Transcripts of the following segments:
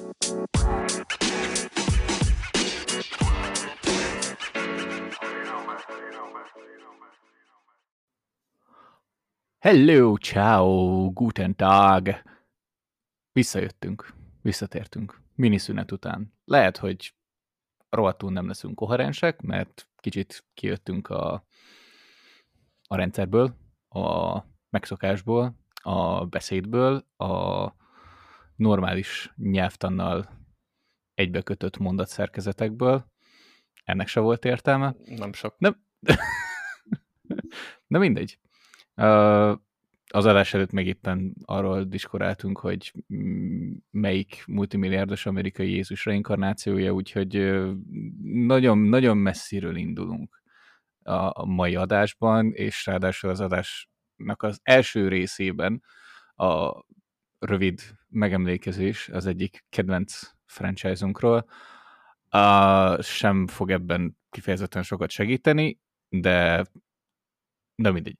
Hello, ciao, guten Tag. Visszatértünk, miniszünet után. Lehet, hogy rohadtul nem leszünk koherensek, mert kicsit kijöttünk a rendszerből, a megszokásból, a beszédből, a normális nyelvtannal egybekötött mondatszerkezetekből. Ennek se volt értelme. Nem sok. Na mindegy. Az adás előtt meg éppen arról diskoráltunk, hogy melyik multimilliárdos amerikai Jézus reinkarnációja, úgyhogy nagyon messziről indulunk a mai adásban, és ráadásul az adásnak az első részében a rövid megemlékezés az egyik kedvenc franchise-unkról sem fog ebben kifejezetten sokat segíteni, de mindegy.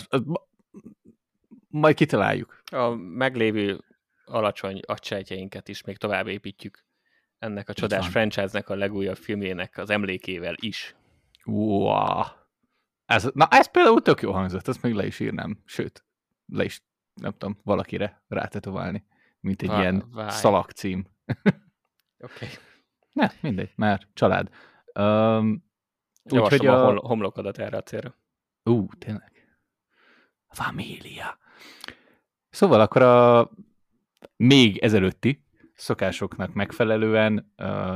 Majd kitaláljuk. A meglévő alacsony agysejtjeinket is még tovább építjük ennek a csodás franchise-nek a legújabb filmjének az emlékével is. Wow. Ez például tök jó hangzott, ezt még le is írnám. Sőt, le is, nem tudom, valakire rátetoválni, mint egy ilyen szalagcím. Oké. Ne, mindegy, már család. Javaslom a homlokodat erre a célra. Tényleg. Família. Szóval akkor a még ezelőtti szokásoknak megfelelően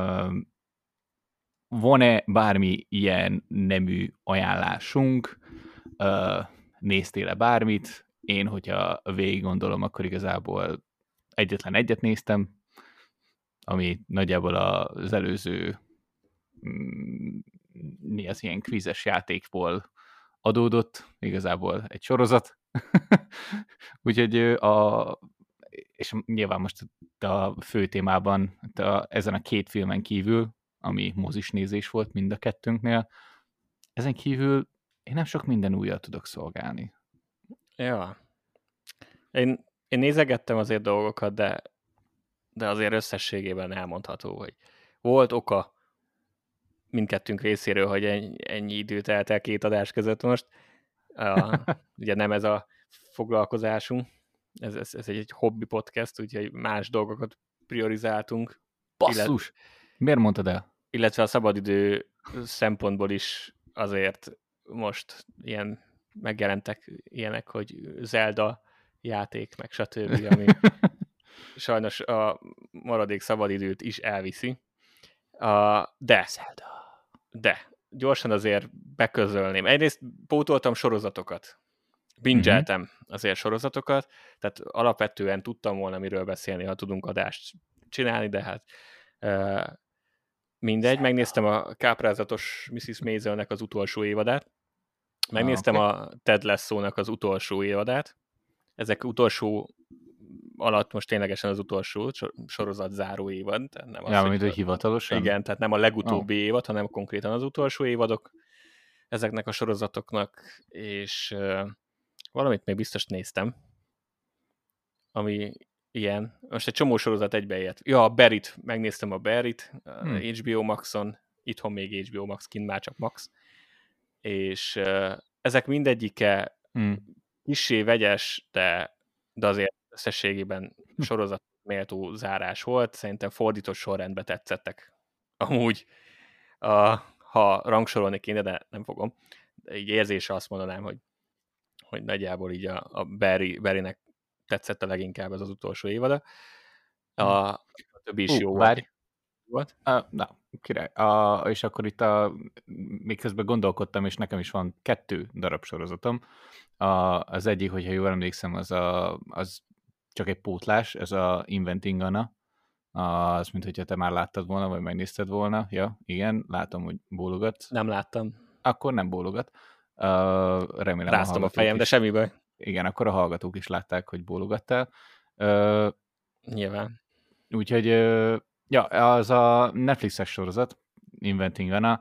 van-e bármi ilyen nemű ajánlásunk? Néztél-e bármit? Én, hogyha végig gondolom, akkor igazából egyetlen egyet néztem, ami nagyjából az előző mi az ilyen kvízes játékból adódott, igazából egy sorozat. Úgyhogy és nyilván most a fő témában ezen a két filmen kívül, ami mozis nézés volt mind a kettőnknél, ezen kívül én nem sok minden újjal tudok szolgálni. Ja. Én nézegettem azért dolgokat, de azért összességében elmondható, hogy volt oka mindkettőnk részéről, hogy ennyi időt telt el két adás között most. Ugye nem ez a foglalkozásunk, ez egy hobby podcast, úgyhogy más dolgokat priorizáltunk. Basszus! Miért mondtad el? Illetve a szabadidő szempontból is azért most megjelentek ilyenek, hogy Zelda játék, meg stb., ami sajnos a maradék szabadidőt is elviszi. De gyorsan azért beközölném. Egyrészt pótoltam sorozatokat. Bingeltem azért sorozatokat, tehát alapvetően tudtam volna miről beszélni, ha tudunk adást csinálni, de hát mindegy. Megnéztem a káprázatos Mrs. Maisel-nek az utolsó évadát. Megnéztem a Ted Lasso-nak az utolsó évadát. Ezek utolsó alatt most ténylegesen az utolsó sorozat záró évad. Nem az, mint hogy hivatalosan? Igen, tehát nem a legutóbbi évad, hanem konkrétan az utolsó évadok ezeknek a sorozatoknak, és valamit még biztos néztem, ami ilyen, most egy csomó sorozat egybeért. Ja, a Barryt, megnéztem a Barryt, HBO Maxon, itthon még HBO Max, kint már csak Max, és ezek mindegyike kissé vegyes, de azért összességében sorozat méltó zárás volt. Szerintem fordított sorrendbe tetszettek. Amúgy, ha rangsorolni kéne, de nem fogom. De így érzésre azt mondanám, hogy nagyjából így a Barrynek tetszett a leginkább ez az utolsó évada. A többi is jó volt. Na, király. És akkor itt még közben gondolkodtam, és nekem is van 2 darab sorozatom. Az egyik, hogyha jól emlékszem, az csak egy pótlás, ez a Inventing Anna. Az, mint hogyha te már láttad volna, vagy megnézted volna. Ja, igen, látom, hogy bólogatsz. Nem láttam. Akkor nem bólogat. Remélem ráztam a fejem, de semmi baj. Igen, akkor a hallgatók is látták, hogy bólogattál. Nyilván. Úgyhogy, ja, az a Netflixes sorozat, Inventing Anna,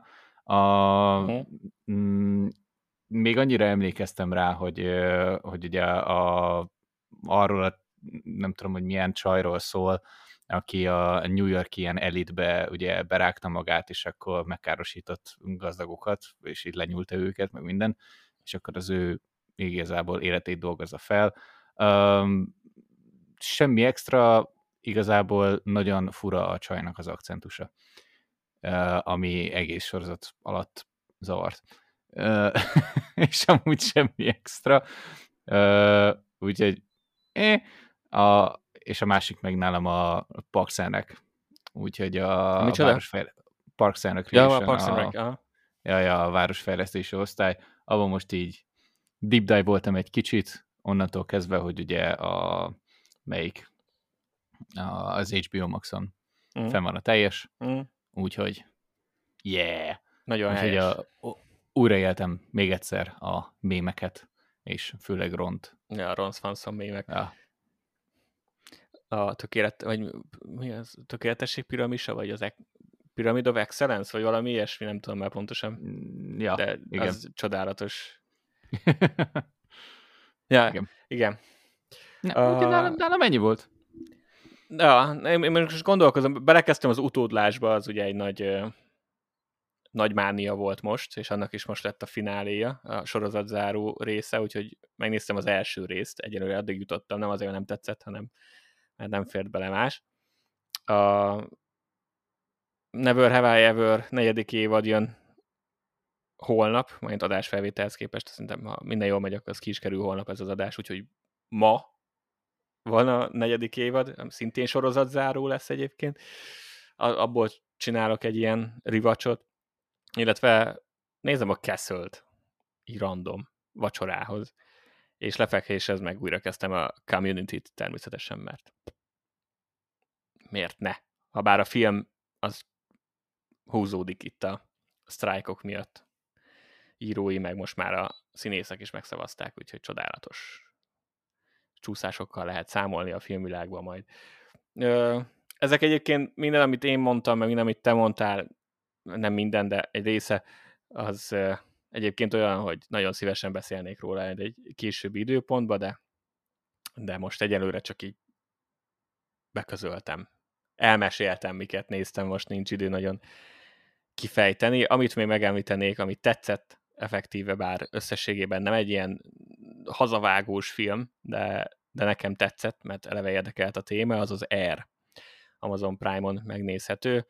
még annyira emlékeztem rá, hogy ugye arról, nem tudom, hogy milyen csajról szól, aki a New York ilyen elitbe ugye berágta magát, és akkor megkárosított gazdagokat, és így lenyúlta őket, meg minden, és akkor az ő igazából életét dolgozza fel. Semmi extra, igazából nagyon fura a csajnak az akcentusa, ami egész sorozat alatt zavart. És amúgy semmi extra. Úgyhogy és a másik meg nálam a Parks and Rec. Úgyhogy a Parks and Recreation, a Parks and Rec, a városfejlesztési osztály, abban most így deep dive voltam egy kicsit, onnantól kezdve, hogy ugye az HBO Maxon fenn van a teljes, úgyhogy nagyon helyes. Újraéltem még egyszer a mémeket, és főleg Ront. Ja, Ron Swanson mémek. Ja. A tökéletesség piramisa, vagy az Pyramid of Excellence, vagy valami ilyesmi, nem tudom már pontosan. Ja, de igen. Az csodálatos. Ja, igen. Nálam ennyi volt? Ja, én most gondolkozom, belekezdtem az utódlásba, az ugye egy nagy mánia volt most, és annak is most lett a fináléja, a sorozatzáró része, úgyhogy megnéztem az első részt, egyelőre addig jutottam, nem azért, nem tetszett, hanem mert nem fért bele más. A Never Have I Ever 4. évad jön holnap, majd adásfelvételhez képest, szerintem ha minden jól megy, akkor az ki is kerül holnap ez az adás, úgyhogy ma van a 4. évad, szintén sorozatzáró lesz egyébként. Abból csinálok egy ilyen rivacsot, illetve nézem a Castle-t, így random, vacsorához, és lefekvéshez meg újra kezdtem a Community-t természetesen, mert miért ne? Habár a film az húzódik itt a sztrájkok miatt. Írói, meg most már a színészek is megszavazták, úgyhogy csodálatos csúszásokkal lehet számolni a filmvilágban majd. Ezek egyébként minden, amit én mondtam, meg minden, amit te mondtál, nem minden, de egy része, az egyébként olyan, hogy nagyon szívesen beszélnék róla egy későbbi időpontban, de most egyelőre csak így beközöltem. Elmeséltem, miket néztem, most nincs idő nagyon kifejteni. Amit még megemlítenék, amit tetszett effektíve, bár összességében nem egy ilyen hazavágós film, de nekem tetszett, mert eleve érdekelt a téma, az az Air. Amazon Prime-on megnézhető.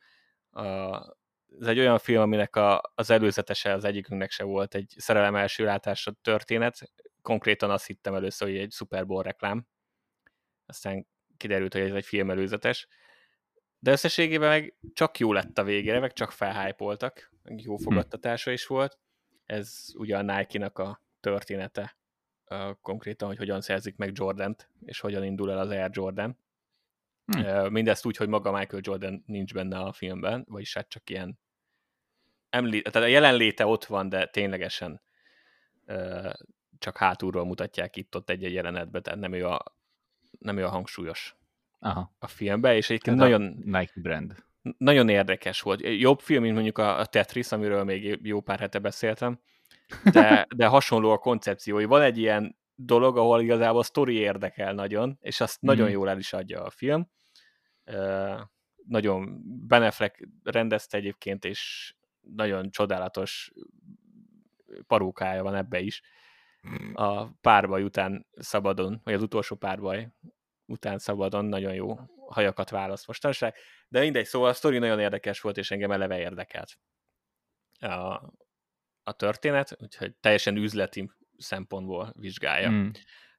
Ez egy olyan film, aminek az előzetese az egyikünknek se volt egy szerelem első látásra történet. Konkrétan azt hittem először, hogy egy Super Bowl reklám. Aztán kiderült, hogy ez egy film előzetes. De összességében meg csak jó lett a végére, meg csak felhypoltak. Jó fogadtatása is volt. Ez ugye a Nike-nak a története. Konkrétan, hogy hogyan szerzik meg Jordant, és hogyan indul el az Air Jordan. Mindezt úgy, hogy maga Michael Jordan nincs benne a filmben, vagyis hát csak ilyen tehát a jelenléte ott van, de ténylegesen csak hátulról mutatják itt-ott egy jelenetben, tehát nem ő a hangsúlyos a filmben, és egyébként nagyon Nike brand. Nagyon érdekes volt. Jobb film, mint mondjuk a Tetris, amiről még jó pár hete beszéltem, de hasonló a koncepciói. Van egy ilyen dolog, ahol igazából a sztori érdekel nagyon, és azt nagyon jól el is adja a film. Nagyon Ben Affleck rendezte egyébként, és nagyon csodálatos parókája van ebbe is. A párbaj után szabadon, vagy az utolsó párbaj után szabadon nagyon jó hajakat választ mostanság. De mindegy, szóval a sztori nagyon érdekes volt, és engem eleve érdekelt a történet, úgyhogy teljesen üzleti szempontból vizsgálja.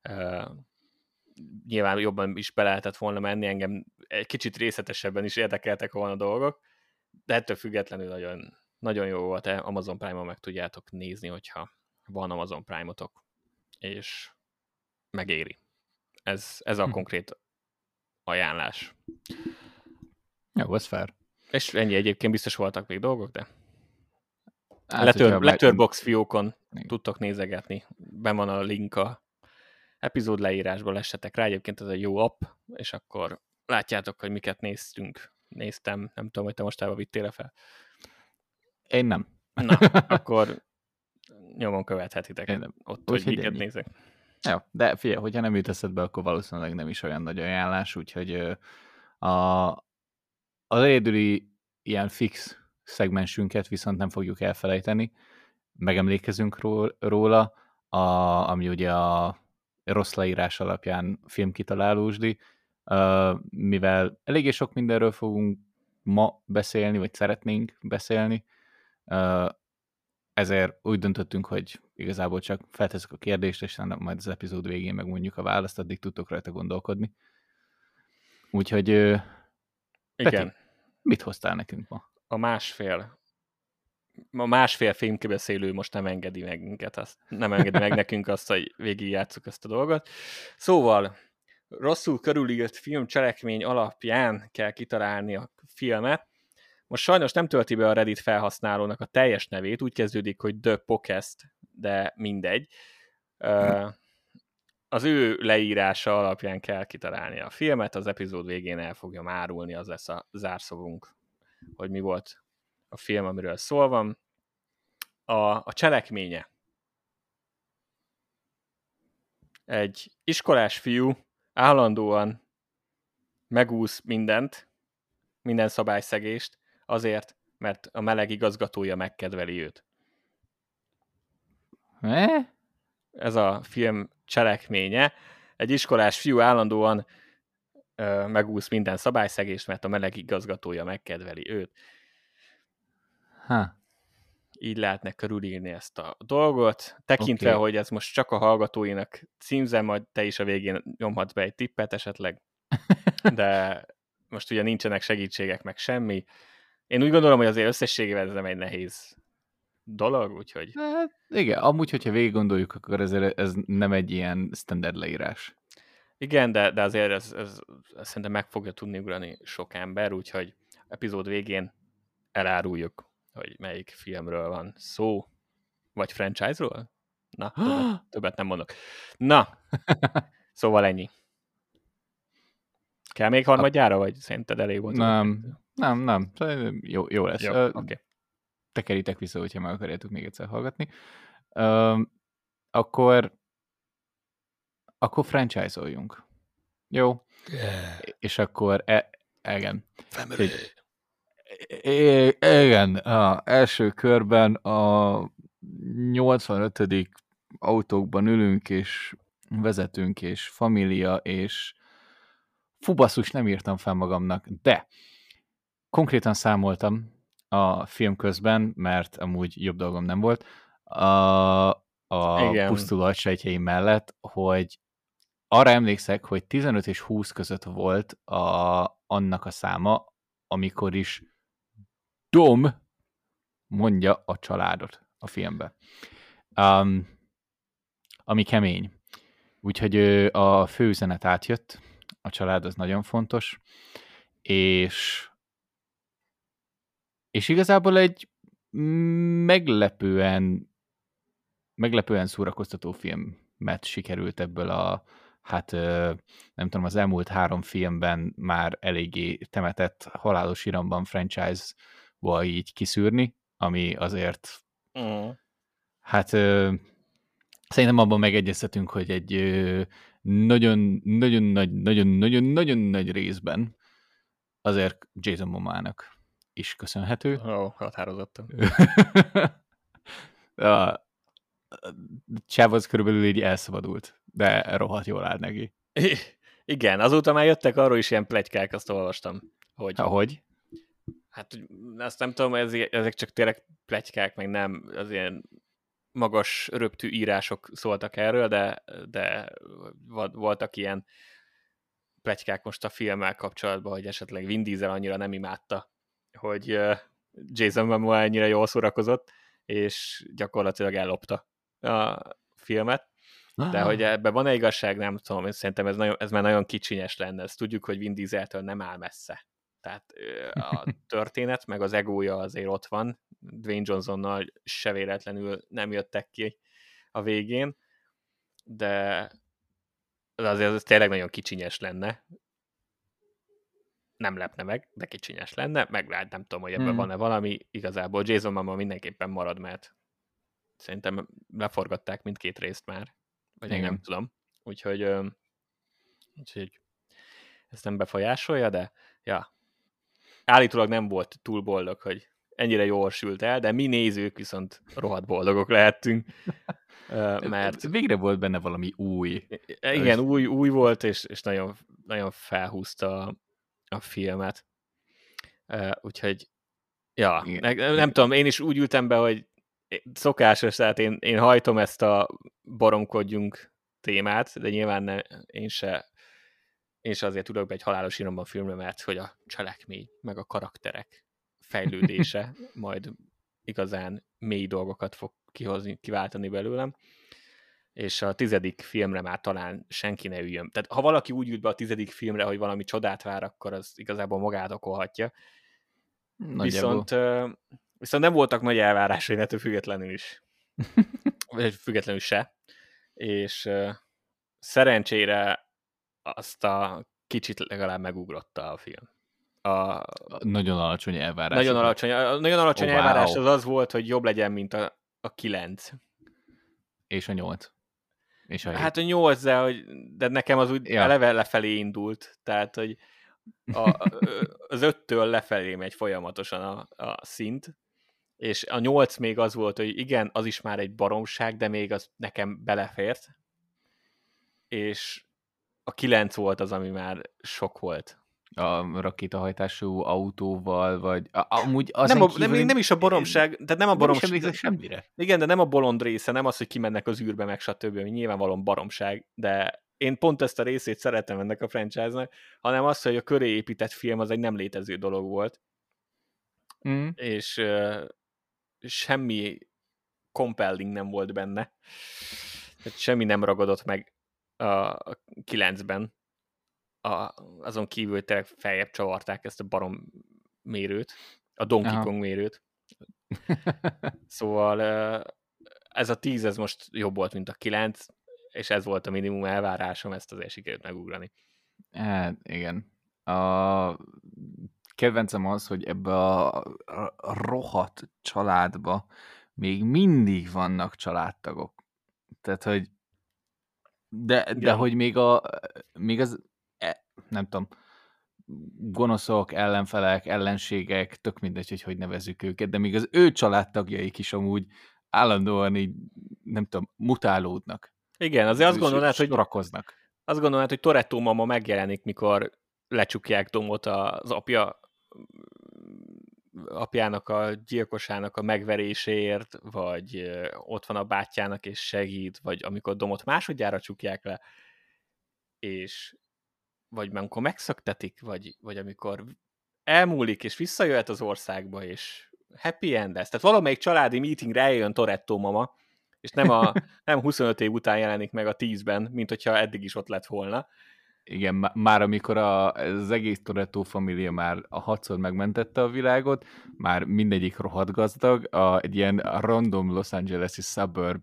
Nyilván jobban is be lehetett volna menni, engem egy kicsit részletesebben is érdekeltek volna a dolgok, de ettől függetlenül nagyon, nagyon jó volt. Amazon Prime-on meg tudjátok nézni, hogyha van Amazon Prime-otok, és megéri. Ez a konkrét ajánlás. Jó, ez fair. És ennyi, egyébként biztos voltak még dolgok, de Letterboxd fiókon tudtok nézegetni. Ben van a link a epizód leírásból, essetek rá, egyébként ez egy jó app, és akkor látjátok, hogy miket néztem, nem tudom, hogy te mostában vittél fel. Én nem. Na, akkor nyomon követhetitek ott, hogy miket nézek. Jó, de figyelj, hogyha nem jut eszedbe, akkor valószínűleg nem is olyan nagy ajánlás, úgyhogy Az egyedüli ilyen fix szegmensünket viszont nem fogjuk elfelejteni, megemlékezünk róla, ami ugye a rossz leírás alapján filmkitalálósdi, mivel eléggé sok mindenről fogunk ma beszélni, vagy szeretnénk beszélni, ezért úgy döntöttünk, hogy igazából csak feltesszük a kérdést, és majd az epizód végén megmondjuk a választ, addig tudtok rajta gondolkodni. Úgyhogy, Peti, mit hoztál nekünk ma? A másfél filmkibeszélő most nem engedi meg minket, nem engedi meg nekünk azt, hogy végigjátsszuk ezt a dolgot. Szóval rosszul körülírt filmcselekmény alapján kell kitalálni a filmet. Most sajnos nem tölti be a Reddit felhasználónak a teljes nevét, úgy kezdődik, hogy The Podcast, de mindegy. Az ő leírása alapján kell kitalálni a filmet, az epizód végén el fogja árulni, az lesz a zárszavunk, hogy mi volt a film, amiről szól van. A cselekménye. Egy iskolás fiú állandóan megúsz minden szabályszegést, azért, mert a meleg igazgatója megkedveli őt. Ez a film cselekménye. Egy iskolás fiú állandóan megúsz minden szabályszegést, mert a meleg igazgatója megkedveli őt. Így lehetne körülírni ezt a dolgot. Tekintve, hogy ez most csak a hallgatóinak címzem, majd te is a végén nyomhatsz be egy tippet esetleg, de most ugye nincsenek segítségek, meg semmi. Én úgy gondolom, hogy azért összességében ez nem egy nehéz dolog, úgyhogy... Hát, igen, amúgy, hogyha végig gondoljuk, akkor ez nem egy ilyen standard leírás. Igen, de azért ez szerintem meg fogja tudni ugrani sok ember, úgyhogy epizód végén eláruljuk, hogy melyik filmről van szó, vagy franchise-ról? Na, többet nem mondok. Na, szóval ennyi. Kell még harmadjára, vagy szerinted elég volt? Nem. Jó lesz. Jó, okay. Tekeritek vissza, hogyha meg akarjátok még egyszer hallgatni. Akkor franchise-oljunk. Jó? Yeah. És akkor igen. Family. Igen, az első körben a 85. autókban ülünk, és vezetünk, és família, és basszus, nem írtam fel magamnak, de konkrétan számoltam a film közben, mert amúgy jobb dolgom nem volt, a pusztuló agysejtjeim mellett, hogy arra emlékszek, hogy 15 és 20 között volt annak a száma, amikor is Dom mondja a családot a filmbe. Ami kemény. Úgyhogy a főüzenet átjött, a család az nagyon fontos, és igazából egy meglepően szórakoztató filmet sikerült ebből nem tudom, az elmúlt 3 filmben már eléggé temetett Halálos iramban franchise-ból így kiszűrni, ami azért szerintem abban megegyeztetünk, hogy egy nagyon nagy részben azért Jason Momoának is köszönhető. Határozottan. A csáv az körülbelül így elszabadult, de rohadt jól áll neki. Igen, azóta már jöttek arról is ilyen pletykák, azt olvastam. Hogy? Hát azt nem tudom, ezek csak tényleg pletykák, meg nem az ilyen magas röptű írások szóltak erről, de voltak ilyen pletykák most a filmmel kapcsolatban, hogy esetleg Vin Diesel annyira nem imádta, hogy Jason Momoa ennyire jól szórakozott, és gyakorlatilag ellopta a filmet. De hogy ebben van-e igazság, nem tudom, szerintem ez már nagyon kicsinyes lenne. Ezt tudjuk, hogy Vin Dieseltől nem áll messze. Tehát a történet, meg az egója azért ott van. Dwayne Johnsonnal se véletlenül nem jöttek ki a végén, de azért ez tényleg nagyon kicsinyes lenne. Nem lepne meg, de kicsinyes lenne. Meglát, nem tudom, hogy ebben van-e valami. Igazából Jason Momoa mindenképpen marad, mert szerintem leforgatták mindkét részt már. Vagy én nem tudom. Úgyhogy ezt nem befolyásolja, de ja, állítólag nem volt túl boldog, hogy ennyire jól sült el, de mi nézők viszont rohadt boldogok lehettünk, mert Végre volt benne valami új. igen, új volt, és nagyon, nagyon felhúzta a filmet. Úgyhogy, ja, nem tudom, én is úgy ültem be, hogy szokásos, tehát én hajtom ezt a baromkodjunk témát, de nyilván én se azért tudok be egy halálos iramban filmre, mert hogy a cselekmény, meg a karakterek fejlődése majd igazán mély dolgokat fog kiváltani belőlem. És a 10. filmre már talán senki ne üljön. Tehát ha valaki úgy ült be a 10. filmre, hogy valami csodát vár, akkor az igazából magát okolhatja. Viszont nem voltak nagy elvárásai, ettől függetlenül is. Vagy függetlenül se. És szerencsére azt a kicsit legalább megugrotta a film. Nagyon alacsony elvárás. Nagyon alacsony elvárás az volt, hogy jobb legyen, mint a 9. És a 8. És a 7. Hát a 8, de nekem az úgy eleve lefelé indult. Tehát, hogy az 5-től lefelé megy folyamatosan a szint, és a 8 még az volt, hogy igen, az is már egy baromság, de még az nekem belefért, és a 9 volt az, ami már sok volt. A rakétahajtású autóval, vagy amúgy nem is a baromság, tehát nem a baromság. Nem semmire. Igen, de nem a bolond része, nem az, hogy kimennek az űrbe, meg stb., ami nyilvánvalóan baromság, de én pont ezt a részét szeretem ennek a franchise-nak, hanem az, hogy a köré épített film az egy nem létező dolog volt. És semmi compelling nem volt benne. Tehát semmi nem ragadott meg a 9-ben. Azon kívül tényleg feljebb csavarták ezt a barom mérőt, a Donkey Kong mérőt. Szóval ez a 10, ez most jobb volt, mint a 9, és ez volt a minimum elvárásom, ezt azért sikerült megugrani. Hát, igen. A kedvencem az, hogy ebbe a rohadt családba még mindig vannak családtagok. Tehát, hogy de hogy még az nem tudom, gonoszok, ellenfelek, ellenségek, tök mindegy, hogy nevezzük őket, de még az ő családtagjaik is amúgy állandóan így, nem tudom, mutálódnak. Igen, azért azt gondolnád, hogy Toretto mama megjelenik, mikor lecsukják Domot az apjának a gyilkosának a megveréséért, vagy ott van a bátyjának és segít, vagy amikor Domot másodjára csukják le, és vagy amikor megszöktetik, vagy amikor elmúlik, és visszajöhet az országba, és happy end lesz. Tehát valamelyik családi meetingre eljön Toretto mama, és nem 25 év után jelenik meg a 10-ben, mint hogyha eddig is ott lett volna. Igen, már amikor az egész Toretto família már a 6-szor megmentette a világot, már mindegyik rohadt gazdag, egy ilyen random Los Angeles-i suburb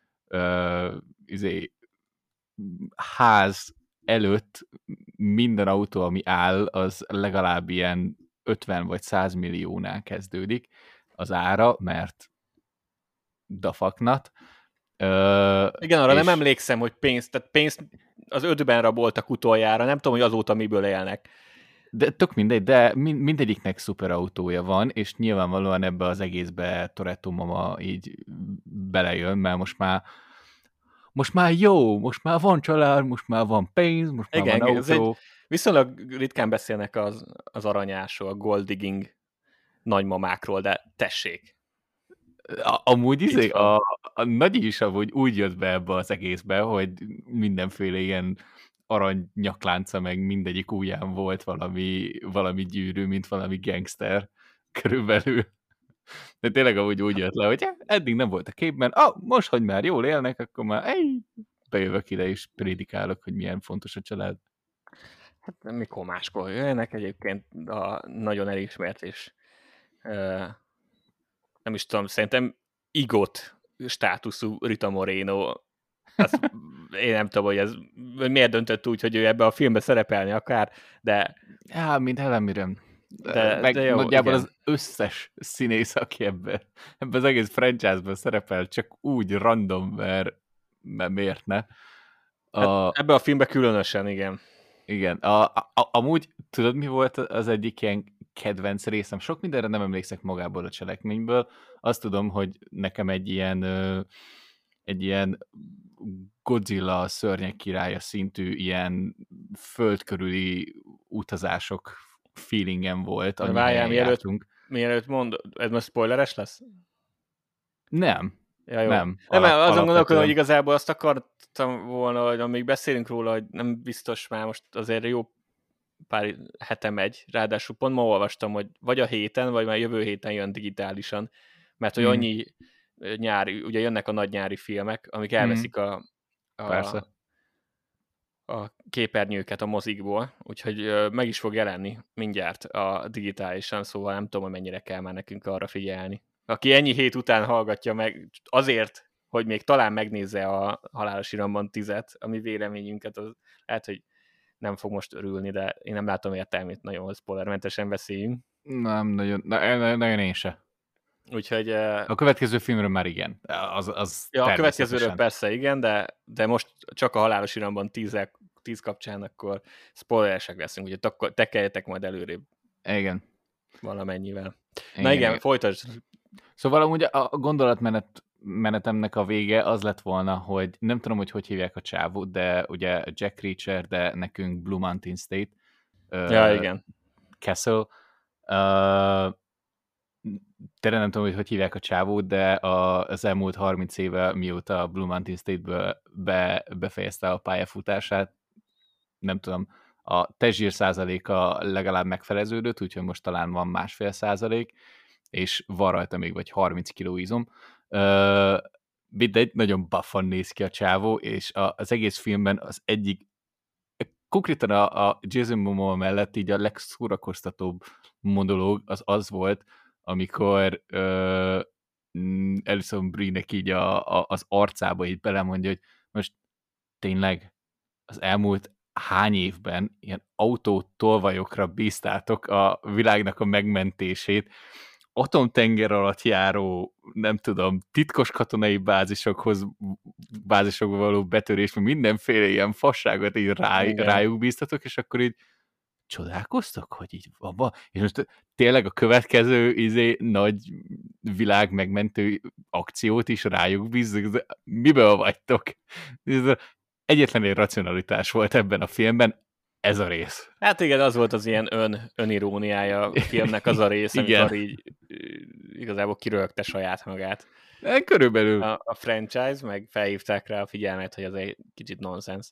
ház előtt minden autó, ami áll, az legalább ilyen 50 vagy 100 milliónál kezdődik az ára, mert the fuck not. Igen, arra nem emlékszem, hogy pénzt az 5-ben raboltak utoljára, nem tudom, hogy azóta miből élnek. De tök mindegy, de mindegyiknek szuperautója van, és nyilvánvalóan ebbe az egészbe Toretto mama így belejön, mert most már jó, most már van család, most már van pénz, most már van autó. Viszonylag ritkán beszélnek az aranyásról, a gold digging nagymamákról, de tessék. Amúgy a Nagyi is amúgy úgy jött be ebbe az egészbe, hogy mindenféle ilyen aranynyaklánca, meg mindegyik ujján volt valami gyűrű, mint valami gangster körülbelül. De tényleg amúgy úgy jött le, hogy eddig nem volt a képben, most, hogy már jól élnek, akkor már bejövök ide és prédikálok, hogy milyen fontos a család. Hát mikor máskor jönnek egyébként a nagyon elismert és nem is tudom, szerintem igot státuszú Rita Moreno. Én nem tudom, hogy ez miért döntött úgy, hogy ő ebbe a filmbe szerepelni akár, de... mint Helen Mirren. De jó, nagyjából igen. Az összes színész, aki ebben az egész franchise-ben szerepel, csak úgy random, mert miért ne? Ebben a filmben különösen, igen. Igen. Amúgy tudod, mi volt az egyik ilyen kedvenc részem? Sok mindenre nem emlékszek magából a cselekményből. Azt tudom, hogy nekem egy ilyen Godzilla szörnyek királya szintű ilyen földkörüli utazások feelingem volt, annyi Várjál, helyen jártunk. mielőtt mond, ez most spoileres lesz? Nem. Ja, jó. Nem. Nem, azon gondolkodom, hogy Alapvetően. igazából azt akartam volna, hogy amíg beszélünk róla, hogy nem biztos már most azért jó pár hete megy, ráadásul pont ma olvastam, hogy vagy a héten, vagy már jövő héten jön digitálisan, mert hogy annyi nyári, ugye jönnek a nagy nyári filmek, amik elveszik a Persze. képernyőket a mozikból, úgyhogy meg is fog jelenni mindjárt a digitálisan, szóval nem tudom, hogy mennyire kell már nekünk arra figyelni. Aki ennyi hét után hallgatja meg azért, hogy még talán megnézze a Halálos Iramban 10-et, a mi véleményünket, az lehet, hogy nem fog most örülni, de én nem látom értelmét nagyon, hogy spoilermentesen beszéljünk. Nem, nagyon én se. Úgyhogy... A következő filmről már igen. Az Ja, a következőről természetesen. persze igen, de most csak a Halálos Iramban 10 kapcsán akkor spoileresek leszünk, úgyhogy akkor tekeljetek majd előrébb Igen. valamennyivel. Na igen, folytasd. Szóval amúgy a gondolatmenetemnek a vége az lett volna, hogy nem tudom, hogy hívják a csávót, de ugye Jack Reacher, de nekünk Blue Mountain State. Ja, igen. Castle. Tényleg nem tudom, hogy hívják a csávót, de az elmúlt 30 éve, mióta a Blue Mountain State-ből befejezte a pályafutását, nem tudom, a testzsír százaléka legalább megfeleződött, úgyhogy most talán van 1,5%, és van rajta még vagy 30 kiló izom. Mindegy, nagyon buffan néz ki a csávó, és az egész filmben az egyik, konkrétan a Jason Momoa mellett így a legszórakoztatóbb monológ az volt, amikor Alison Brie-nek így az arcába így belemondja, hogy most tényleg az elmúlt hány évben ilyen autótolvajokra bíztátok a világnak a megmentését, atomtenger alatt járó, nem tudom, titkos katonai bázisokba való betörés, mindenféle ilyen fasságot így rájuk bíztatok, és akkor így csodálkoztok, hogy így van. És most tényleg a következő nagy világ megmentő akciót is rájuk bízzuk, miből vagytok? Egyetlen egy racionalitás volt ebben a filmben, ez a rész. Hát igen, az volt az ilyen öniróniája a filmnek, az a rész, amikor így igazából kiröhögte saját magát. Körülbelül. A franchise, meg felhívták rá a figyelmet, hogy az egy kicsit nonsens.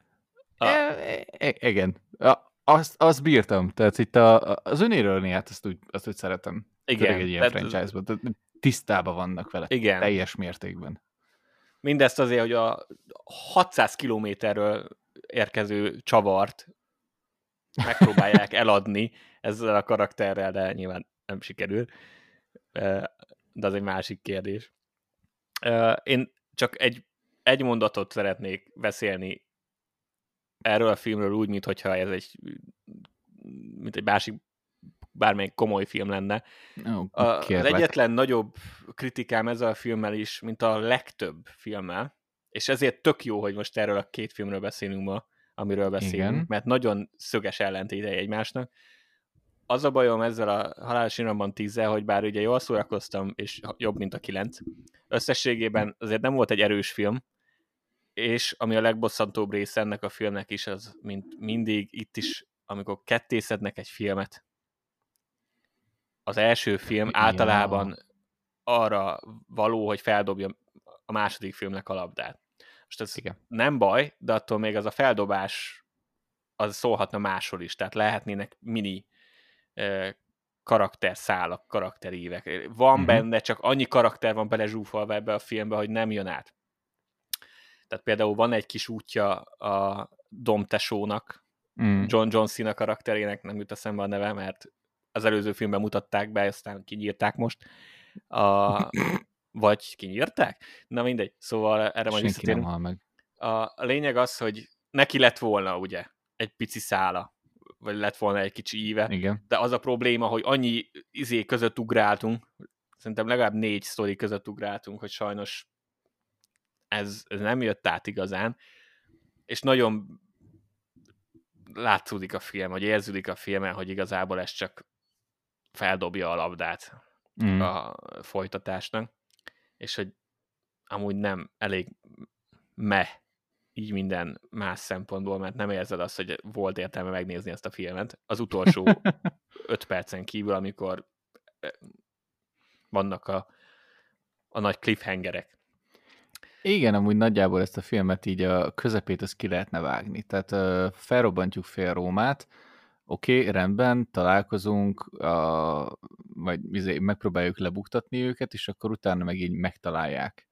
Igen. Azt bírtam. Tehát itt az öniróniát azt úgy szeretem. Igen. Egy ilyen franchise-ban. Tisztában vannak vele. Igen. Teljes mértékben. Mindezt azért, hogy a 600 kilométerről érkező csavart megpróbálják eladni ezzel a karakterrel, de nyilván nem sikerül. De az egy másik kérdés. Én csak egy mondatot szeretnék beszélni erről a filmről úgy, mintha ez mint egy másik bármelyik komoly film lenne. Az egyetlen nagyobb kritikám ezzel a filmmel is, mint a legtöbb filmmel, és ezért tök jó, hogy most erről a két filmről beszélünk ma, amiről beszélünk, igen, mert nagyon szöges ellentétei egymásnak. Az a bajom ezzel a Halálos Iramban 10-zel, hogy bár ugye jól szórakoztam, és jobb, mint a 9, összességében azért nem volt egy erős film, és ami a legbosszantóbb része ennek a filmnek is, az mint mindig itt is, amikor kettészednek egy filmet, az első film általában arra való, hogy feldobja a második filmnek a labdát. Most ez nem baj, de attól még az a feldobás az szólhatna máshol is, tehát lehetnének mini karakterszálak, karakterívek. Van benne, csak annyi karakter van belezsúfolva ebbe a filmbe, hogy nem jön át. Tehát például van egy kis útja a Dom tesónak, John Cena karakterének, nem jut eszembe a neve, mert az előző filmben mutatták be, aztán kinyírták most. Vagy kinyírták? Na mindegy, szóval erre majd visszatérünk. Nem hal meg. A lényeg az, hogy neki lett volna ugye egy pici szála, vagy lett volna egy kicsi íve, igen, de az a probléma, hogy annyi között ugráltunk, szerintem legalább 4 sztori között ugráltunk, hogy sajnos ez nem jött át igazán, és nagyon látszódik a film, hogy érződik a filmen, hogy igazából ez csak feldobja a labdát a folytatásnak, és hogy amúgy nem elég így minden más szempontból, mert nem érzed azt, hogy volt értelme megnézni ezt a filmet. Az utolsó 5 percen kívül, amikor vannak a nagy cliffhangerek. Igen, amúgy nagyjából ezt a filmet így a közepét azt ki lehetne vágni. Tehát felrobbantjuk fél Rómát, oké, rendben, találkozunk, vagy megpróbáljuk lebuktatni őket, és akkor utána meg így megtalálják.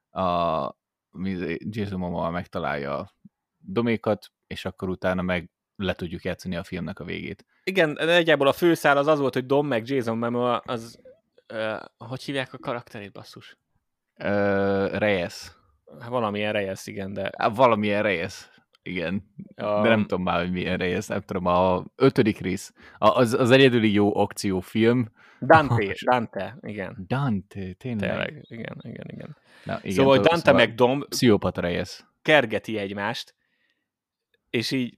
Jason Momoa megtalálja a domékat, és akkor utána meg le tudjuk játszani a filmnek a végét. Igen, nagyjából a főszál az volt, hogy Dom meg Jason Momoa, az hogy hívják a karakterét, basszus? Reyes. Valamilyen Reyes, igen, de... Valamilyen Reyes, igen. De nem tudom már, hogy milyen Reyes, nem tudom, a 5. rész. Az egyedüli jó akciófilm. Dante, igen. Dante, tényleg. Igen. Na, igen, szóval Dante meg Dom pszichopata Reyes kergeti egymást, és így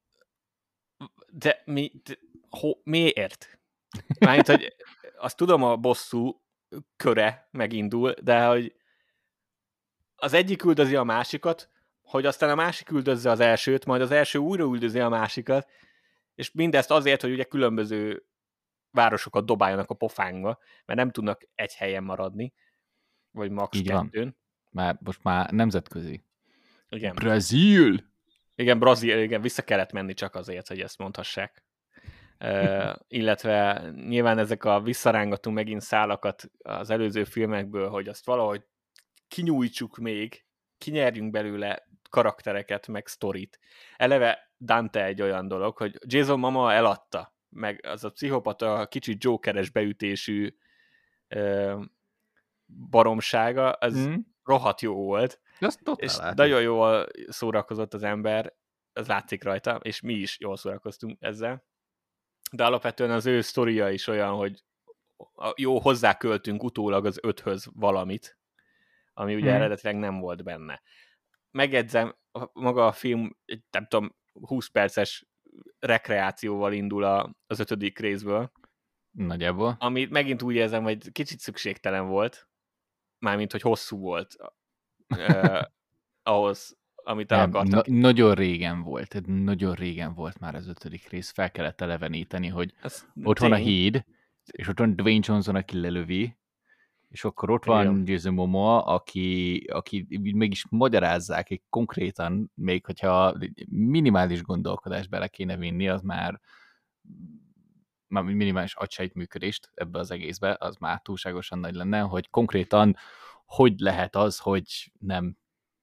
de miért? Mármint, hogy azt tudom, a bosszú köre megindul, de hogy az egyik üldözi a másikat, hogy aztán a másik üldözze az elsőt, majd az első újra üldözi a másikat, és mindezt azért, hogy ugye különböző városokat dobáljanak a pofánkba, mert nem tudnak egy helyen maradni, vagy max. 2-n. Most már nemzetközi. Igen. Brazil! Igen, vissza kellett menni csak azért, hogy ezt mondhassák. Illetve nyilván ezek a visszarángatunk megint szálakat az előző filmekből, hogy azt valahogy kinyújtsuk még, kinyerjünk belőle karaktereket, meg sztorit. Eleve Dante egy olyan dolog, hogy Jason Momoa eladta, meg az a pszichopata kicsit jokeres beütésű baromsága, az rohadt jó volt. És nagyon jól szórakozott az ember, ez látszik rajta, és mi is jól szórakoztunk ezzel. De alapvetően az ő sztoria is olyan, hogy jó, hozzáköltünk utólag az 5-höz valamit, ami ugye eredetileg nem volt benne. Megjegyzem, maga a film, nem tudom, 20 perces rekreációval indul az 5. részből. Nagyjából. Amit megint úgy érzem, hogy kicsit szükségtelen volt, mármint, hogy hosszú volt ahhoz, amit el akartak. Nagyon régen volt már az 5. rész, fel kellett eleveníteni, hogy ott van a híd, és ott van Dwayne Johnson, aki lelövi, és akkor ott van Jason Momoa, aki mégis magyarázzák, hogy konkrétan, még hogyha minimális gondolkodást bele kéne vinni, az már minimális agysejtműködést ebbe az egészbe, az már túlságosan nagy lenne, hogy konkrétan hogy lehet az, hogy nem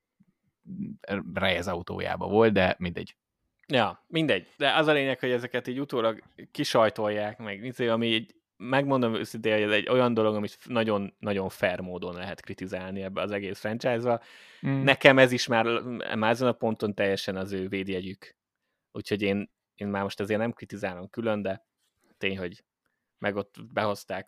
Reyes autójába volt, de mindegy. Ja, mindegy. De az a lényeg, hogy ezeket így utólag kisajtolják, meg ami így, megmondom őszintén, hogy ez egy olyan dolog, amit nagyon fair módon lehet kritizálni ebbe az egész franchise-ba. Nekem ez is már ezen a ponton teljesen az ő védjegyük. Úgyhogy én már most azért nem kritizálom külön, de tény, hogy meg ott behozták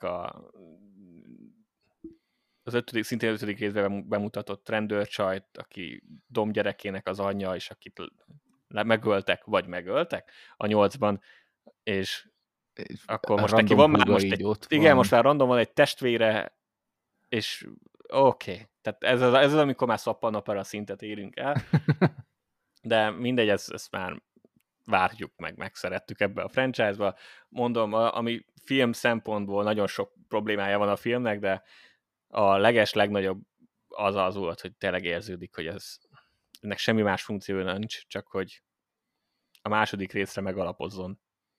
az szintén 5. részben bemutatott rendőrcsajt, aki Dom gyerekének az anyja, és akit megöltek a 8-ban, és akkor most neki van már most most már random van egy testvére, és oké. Tehát ez az, amikor már szappanopera szintet érünk el, de mindegy, ezt már várjuk megszerettük ebbe a franchise-ba. Mondom, ami film szempontból nagyon sok problémája van a filmnek, de a legnagyobb az volt, hogy tényleg érződik, hogy ennek semmi más funkció nincs, csak hogy a második részre megalapozzon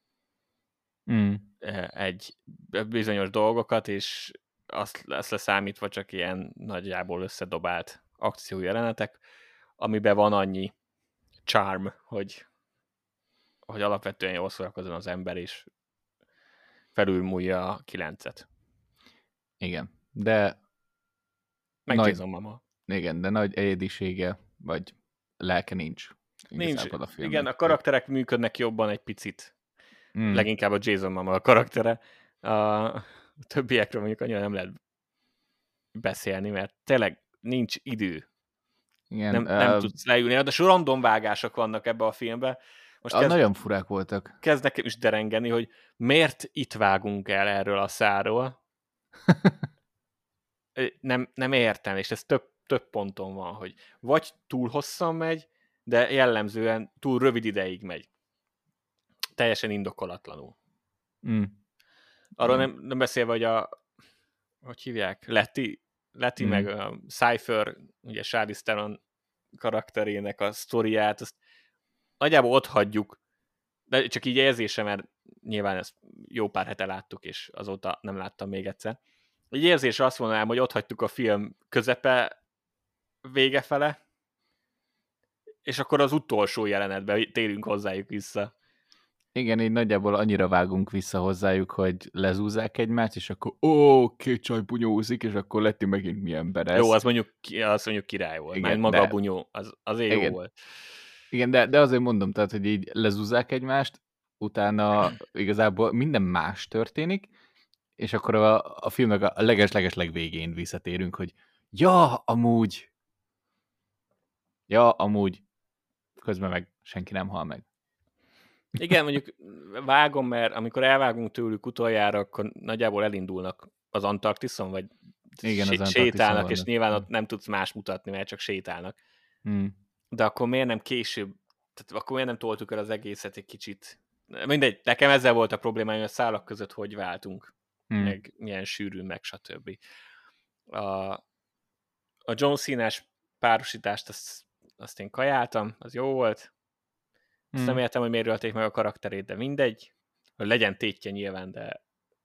egy bizonyos dolgokat, és azt leszámítva csak ilyen nagyjából összedobált akciójelenetek, amiben van annyi charm, hogy alapvetően jól szórakozzon az ember, és felülmúlja a 9-et. Igen, de Meggyőzom mama. Igen, de nagy egyedisége, vagy lelke nincs. Nincs. Igen, a karakterek működnek jobban egy picit. Leginkább a Jason Momoa a karaktere. A többiekről mondjuk annyira nem lehet beszélni, mert tényleg nincs idő. Igen, nem tudsz leülni. De random vágások vannak ebbe a filmbe. most Nagyon furák voltak. kezd nekem is derengeni, hogy miért itt vágunk el erről a száról. Nem értem, és ez több ponton van, hogy vagy túl hosszan megy, de jellemzően túl rövid ideig megy. Teljesen indokolatlanul. Arról nem beszélve, hogy hogy hívják? Letty meg a Cypher, ugye Charlize Theron karakterének a sztoriát, azt nagyjából ott hagyjuk, de csak így érzése, mert nyilván ezt jó pár hete láttuk, és azóta nem láttam még egyszer. Így érzésre azt mondanám, hogy ott hagytuk a film közepe vége fele, és akkor az utolsó jelenetben térünk hozzájuk vissza. Igen, így nagyjából annyira vágunk vissza hozzájuk, hogy lezúzzák egymást, és akkor két csaj bunyózik, és akkor Letty megint milyen beresz. Jó, az mondjuk király volt. Igen, maga a bunyó, azért jó volt. Igen, de azért mondom, tehát, hogy így lezúzzák egymást, utána igazából minden más történik, és akkor a filmnek a leges legvégén visszatérünk, hogy amúgy, közben meg senki nem hal meg. Igen, mondjuk vágom, mert amikor elvágunk tőlük utoljára, akkor nagyjából elindulnak az Antarktiszon, vagy igen, sétálnak, és nyilván ott nem tudsz más mutatni, mert csak sétálnak. De akkor miért nem később, tehát akkor miért nem toltuk el az egészet egy kicsit? Mindegy, nekem ezzel volt a probléma, hogy a szálak között hogy váltunk, meg milyen sűrűn, meg stb. A John Cena-s párosítást azt én kajáltam, az jó volt. Azt nem értem, hogy miért ölték meg a karakterét, de mindegy. Hogy legyen tétje nyilván, de...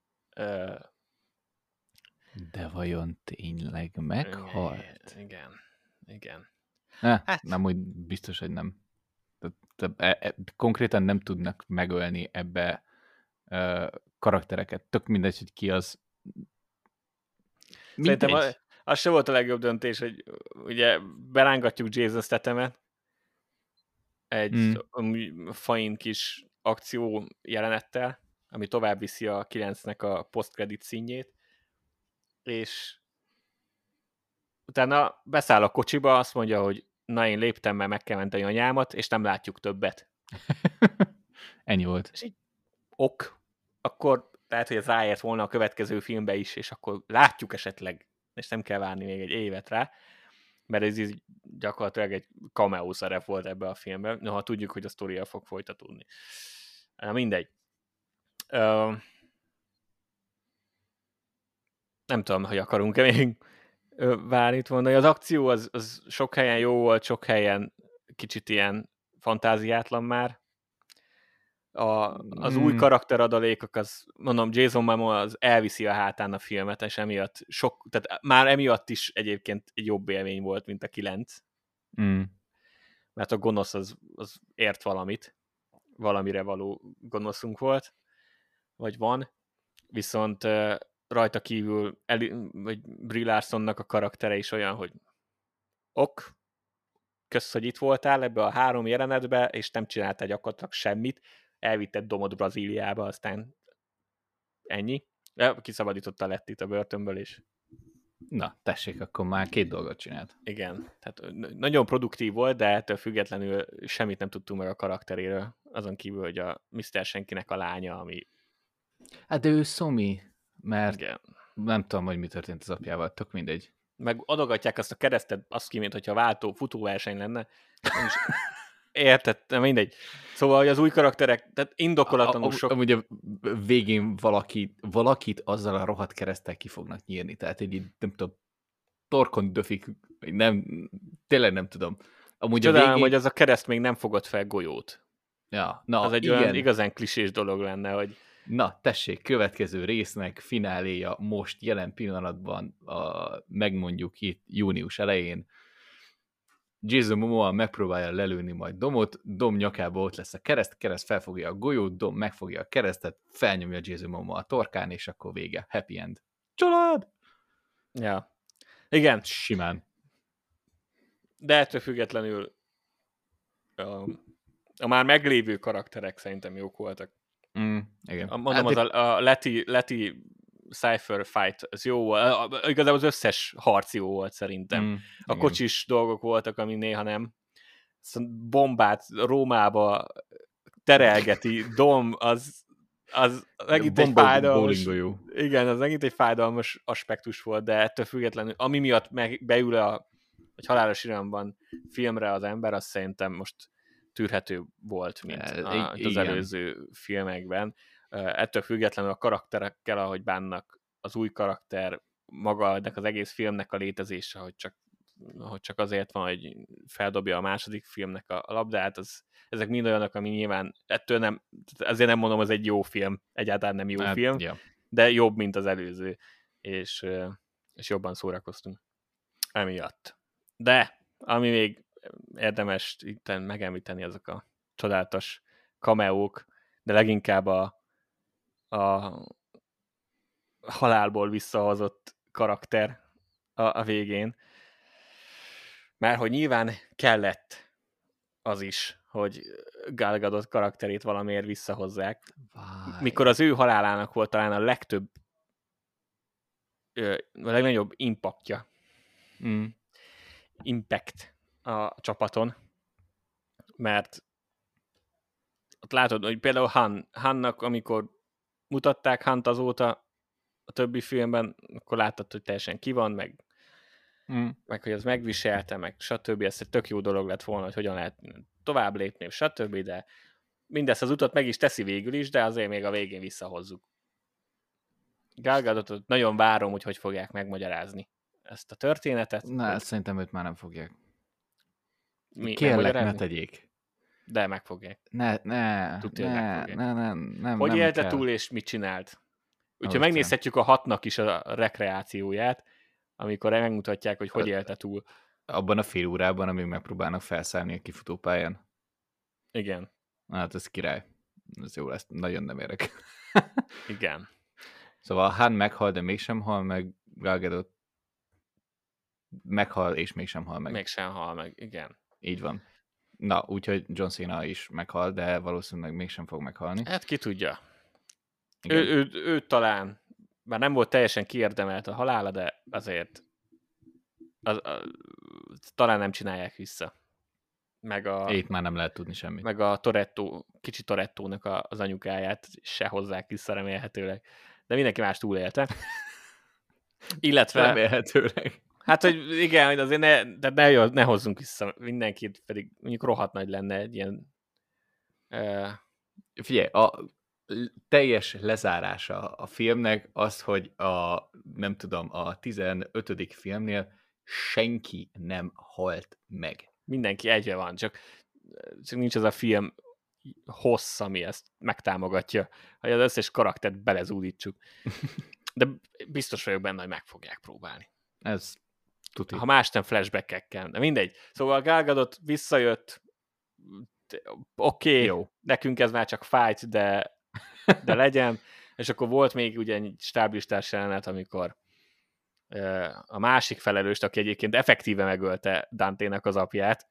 De vajon tényleg meghalt? Igen. Nem úgy biztos, hogy nem. Konkrétan nem tudnak megölni ebbe karaktereket. Tök mindegy, hogy ki az. Szerintem az se volt a legjobb döntés, hogy ugye berángatjuk Jason Stathamet egy fain kis akció jelenettel, ami tovább viszi a 9-nek a post-credit színjét, és utána beszáll a kocsiba, azt mondja, hogy na, én léptem, mert meg kell menteni anyámat, és nem látjuk többet. Ennyi volt. És így akkor lehet, hogy ez ráért volna a következő filmbe is, és akkor látjuk esetleg, és nem kell várni még egy évet rá, mert ez így gyakorlatilag egy cameo szerep volt ebbe a filmben, noha tudjuk, hogy a sztoria fog folytatódni. Mindegy. Nem tudom, hogy akarunk-e még várni mondani. Az akció az sok helyen jó volt, sok helyen kicsit ilyen fantáziátlan már. Az új karakteradalékok, az mondom, Jason Momoa az elviszi a hátán a filmet, és emiatt tehát már emiatt is egyébként egy jobb élmény volt, mint a 9. Mert a gonosz az ért valamit, valamire való gonoszunk volt, vagy van, viszont rajta kívül vagy Brie Larsonnak a karaktere is olyan, hogy kösz, hogy itt voltál ebbe a 3 jelenetbe, és nem csináltál gyakorlatilag semmit, elvitted Domot Brazíliába, aztán ennyi. Kiszabadította Lettit a börtönből, és... Na, tessék, akkor már 2 dolgot csinált. Igen, tehát nagyon produktív volt, de ettől függetlenül semmit nem tudtunk meg a karakteréről, azon kívül, hogy a Mr. Senkinek a lánya, ami... Hát de ő Szomi, mert igen. Nem tudom, hogy mi történt az apjával, tök mindegy. Meg adogatják azt a keresztet, azt ki, mint hogyha futóverseny lenne. Érted? Mindegy. Szóval, hogy az új karakterek, tehát indokolatlanul sok... Amúgy a végén valakit azzal a rohadt kereszttel ki fognak nyírni, tehát így nem tudom, torkon döfik, tényleg nem tudom. Amúgy csodálom, végén... hogy az a kereszt még nem fogott fel golyót. Ja, na, az egy igen. Olyan igazán klisés dolog lenne, hogy... Na, tessék, következő résznek fináléja most jelen pillanatban, megmondjuk itt június elején. Jason Momoa megpróbálja lelőni majd Domot, Dom nyakába ott lesz a kereszt felfogja a golyót, Dom megfogja a keresztet, felnyomja Jason Momoa a torkán, és akkor vége. Happy end. Család! Ja. Igen. Simán. De ettől függetlenül a már meglévő karakterek szerintem jók voltak. Igen. Mondom, a Letty Cypher fight, az jó volt. Igazából az összes harc jó volt szerintem. A kocsis dolgok voltak, ami néha nem. Bombát Rómába terelgeti, Dom, az megint egy fájdalmas... Igen, az megint egy fájdalmas aspektus volt, de ettől függetlenül, ami miatt beül egy halálos iramban filmre az ember, az szerintem most tűrhető volt, mint az előző filmekben. Ettől függetlenül a karakterekkel, ahogy bánnak, az új karakter, maga ennek az egész filmnek a létezése, hogy csak azért van, hogy feldobja a második filmnek a labdát, ezek mind olyanok, ami nyilván ettől nem, azért nem mondom, ez egy jó film, egyáltalán nem jó film, de jobb, mint az előző, és jobban szórakoztunk emiatt. De, ami még érdemes itt megemlíteni, azok a csodálatos cameók, de leginkább a halálból visszahozott karakter a végén. Mert hogy nyilván kellett az is, hogy Gal Gadot karakterét valamiért visszahozzák. Mikor az ő halálának volt talán a legnagyobb impactja. Impact a csapaton. Mert ott látod, hogy például Hannak, amikor mutatták Hunt azóta a többi filmben, akkor láttad, hogy teljesen ki van, meg hogy az megviselte, meg stb. Ez egy tök jó dolog lett volna, hogy hogyan lehet tovább lépni, stb. De mindezt az utat meg is teszi végül is, de azért még a végén visszahozzuk. Gal Gadotot nagyon várom, hogy fogják megmagyarázni ezt a történetet. Na, szerintem őt már nem fogják. Kérlek, ne tegyék. De megfogják. Nem. Hogy élte túl, és mit csinált? Úgyhogy megnézhetjük a 6-nak is a rekreációját, amikor megmutatják, hogy élte túl. Abban a fél órában, amíg megpróbálnak felszállni a kifutópályán. Igen. Hát ez király. Ez jó lesz. Nagyon nem érek. Igen. Szóval Han meghal, de mégsem hal meg. Gal Gadot meghal, és mégsem hal meg. Mégsem hal meg, igen. Így van. Na, úgyhogy John Cena is meghal, de valószínűleg mégsem fog meghalni. Hát ki tudja. Ő talán, már nem volt teljesen kiérdemelt a halála, de azért talán nem csinálják vissza. Itt már nem lehet tudni semmit. Meg a kicsi Torettónak az anyukáját se hozzák vissza remélhetőleg. De mindenki más túlélte. Illetve... Remélhetőleg. Hát, hogy igen, hogy azért ne hozzunk vissza mindenkit, pedig mondjuk rohadt nagy lenne egy ilyen... Figyelj, a teljes lezárása a filmnek az, hogy a 15. filmnél senki nem halt meg. Mindenki egyre van, csak nincs az a film hossz, ami ezt megtámogatja, hogy az összes karaktert belezúdítsuk. De biztos vagyok benne, hogy meg fogják próbálni. Ez tuti. Ha más nem flashback-ekkel, de mindegy. Szóval Gal Gadot visszajött, oké, nekünk ez már csak fájt, de legyen. És akkor volt még ugye egy stáblistás jelenet, amikor a másik felelőst, aki egyébként effektíve megölte Dante-nek az apját,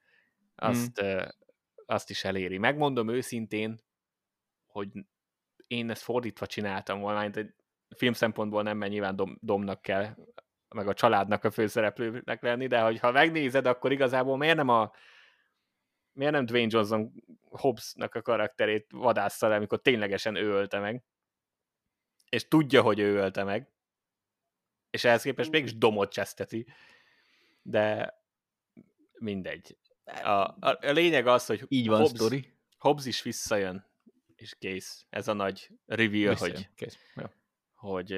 azt is eléri. Megmondom őszintén, hogy én ezt fordítva csináltam volna, egy film szempontból nem, mert nyilván Domnak kell, meg a családnak a főszereplőnek lenni, de ha megnézed, akkor igazából miért nem Dwayne Johnson Hobbsnak a karakterét vadásza le, amikor ténylegesen ő ölte meg, és tudja, hogy ő ölte meg, és ehhez képest mégis Domot cseszteti, de mindegy. A lényeg az, hogy így van sztori. Hobbs is visszajön, és kész. Ez a nagy reveal, hogy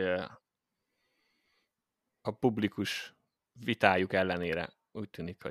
a publikus vitájuk ellenére úgy tűnik,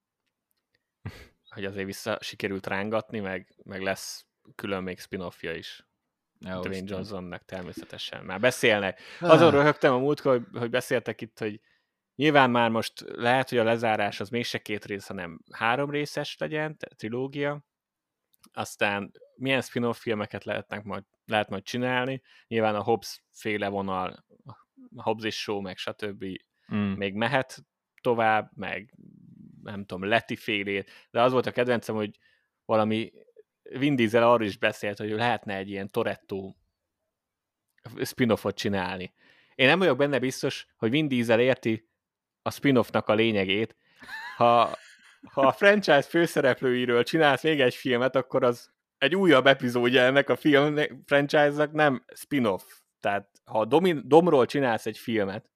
hogy azért vissza sikerült rángatni, meg lesz külön még spin-offja is. Dwayne Johnsonnak természetesen. Már beszélnek. Azon röhögtem a múltkor, hogy beszéltek itt, hogy nyilván már most lehet, hogy a lezárás az mégse 2 rész, hanem 3 részes legyen, trilógia. Aztán milyen spin-off filmeket lehet majd csinálni. Nyilván a Hobbs féle vonal, a Hobbs és Shaw, meg stb. Még mehet tovább, meg nem tudom, Letty félét, de az volt a kedvencem, hogy valami Vin Diesel arról is beszélt, hogy lehetne egy ilyen Toretto spin-offot csinálni. Én nem vagyok benne biztos, hogy Vin Diesel érti a spin-offnak a lényegét. Ha a franchise főszereplőiről csinálsz még egy filmet, akkor az egy újabb epizódja ennek a film franchise-nak, nem spin-off. Tehát ha Domról csinálsz egy filmet,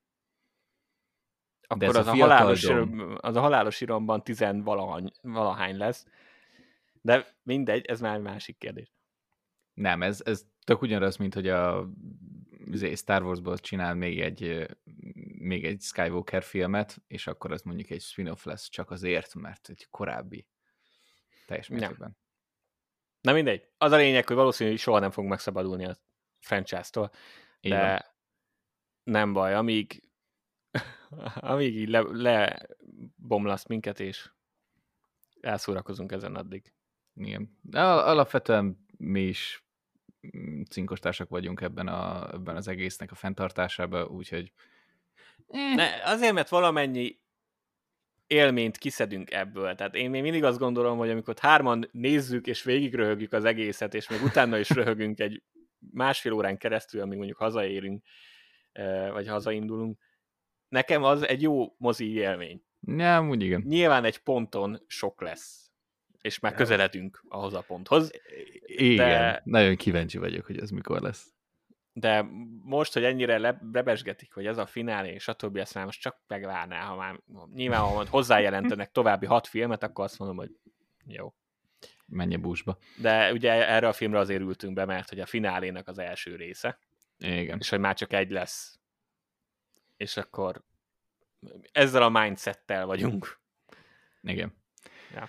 akkor az a halálos iramban 10-valahány lesz. De mindegy, ez már másik kérdés. Nem, ez tök ugyanaz, mint hogy a Star Wars-ból csinál még egy Skywalker filmet, és akkor az mondjuk egy spin-off lesz csak azért, mert egy korábbi teljes mértékben. Na mindegy. Az a lényeg, hogy valószínűleg soha nem fogunk megszabadulni a franchise-tól, de nem baj, amíg így lebomlaszt minket, és elszórakozunk ezen addig. Igen. De alapvetően mi is cinkostársak vagyunk ebben az egésznek a fenntartásában, úgyhogy... Azért, mert valamennyi élményt kiszedünk ebből. Tehát én még mindig azt gondolom, hogy amikor 3-an nézzük és végigröhögjük az egészet, és még utána is röhögünk egy 1,5 órán keresztül, amíg mondjuk hazaérünk, vagy hazaindulunk, nekem az egy jó mozi élmény. Nem, úgy igen. Nyilván egy ponton sok lesz, és már közeledünk ahhoz a ponthoz. Igen, nagyon kíváncsi vagyok, hogy ez mikor lesz. De most, hogy ennyire lebesgetik, hogy ez a finálé, és a többi, ezt már most csak megvárná, ha már nyilván, ha hozzájelentenek további 6 filmet, akkor azt mondom, hogy jó. Menj a búsba. De ugye erre a filmre azért ültünk be, mert hogy a finálének az első része. Igen. És hogy már csak egy lesz. És akkor ezzel a mindsettel vagyunk. Igen. Ja.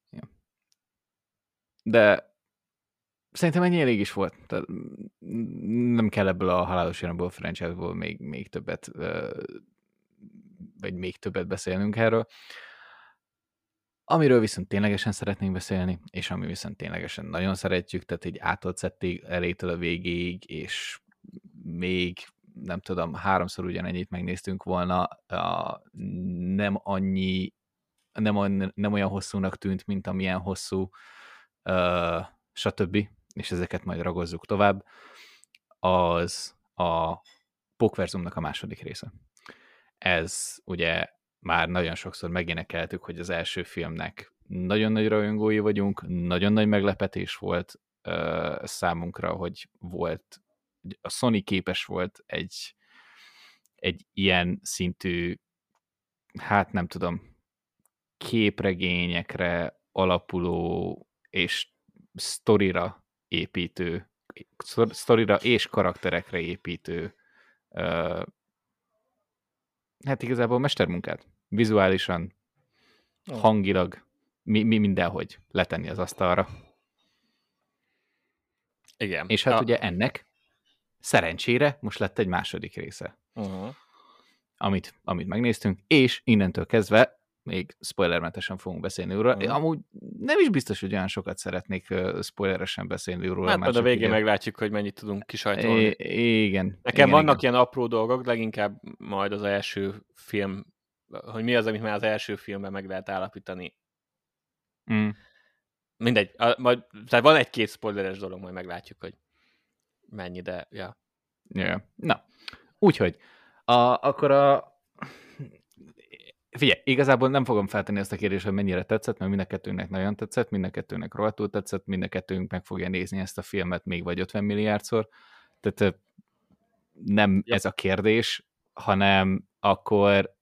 De szerintem ennyi elég is volt. Tehát nem kell ebből a halálos iramból, franchise-ból még többet, vagy még többet beszélnünk erről. Amiről viszont ténylegesen szeretnénk beszélni, és ami viszont ténylegesen nagyon szeretjük, tehát egy átoltszettig elétől a végéig, és még nem tudom, 3-szor ugyanennyit megnéztünk volna, nem olyan hosszúnak tűnt, mint amilyen hosszú, stb., és ezeket majd ragozzuk tovább, az a Pókverzumnak a második része. Ez ugye már nagyon sokszor megénekeltük, hogy az első filmnek nagyon nagy rajongói vagyunk, nagyon nagy meglepetés volt számunkra, hogy a Sony képes volt egy ilyen szintű, hát nem tudom, képregényekre alapuló és sztorira és karakterekre építő hát igazából mestermunkát. Vizuálisan, hangilag, mindenhogy letenni az asztalra. Igen. És hát ugye ennek szerencsére most lett egy második része. Amit megnéztünk, és innentől kezdve még spoilermentesen fogunk beszélni róla. Amúgy nem is biztos, hogy olyan sokat szeretnék spoileresen beszélni róla. Hát majd a végén meglátjuk, hogy mennyit tudunk kisajtolni. Igen. Nekem vannak ilyen apró dolgok, leginkább majd az első film, hogy mi az, amit már az első filmben meg lehet állapítani. Mindegy. Tehát van egy-két spoileres dolog, majd meglátjuk, hogy mennyi, de ja. Yeah. Na, úgyhogy akkor figyelj, igazából nem fogom feltenni ezt a kérdést, hogy mennyire tetszett, mert mind a kettőnknek nagyon tetszett, mind a kettőnknek rohadtul tetszett, mind a kettőnk meg fogja nézni ezt a filmet még vagy 50 milliárdszor. Tehát nem ez a kérdés, hanem akkor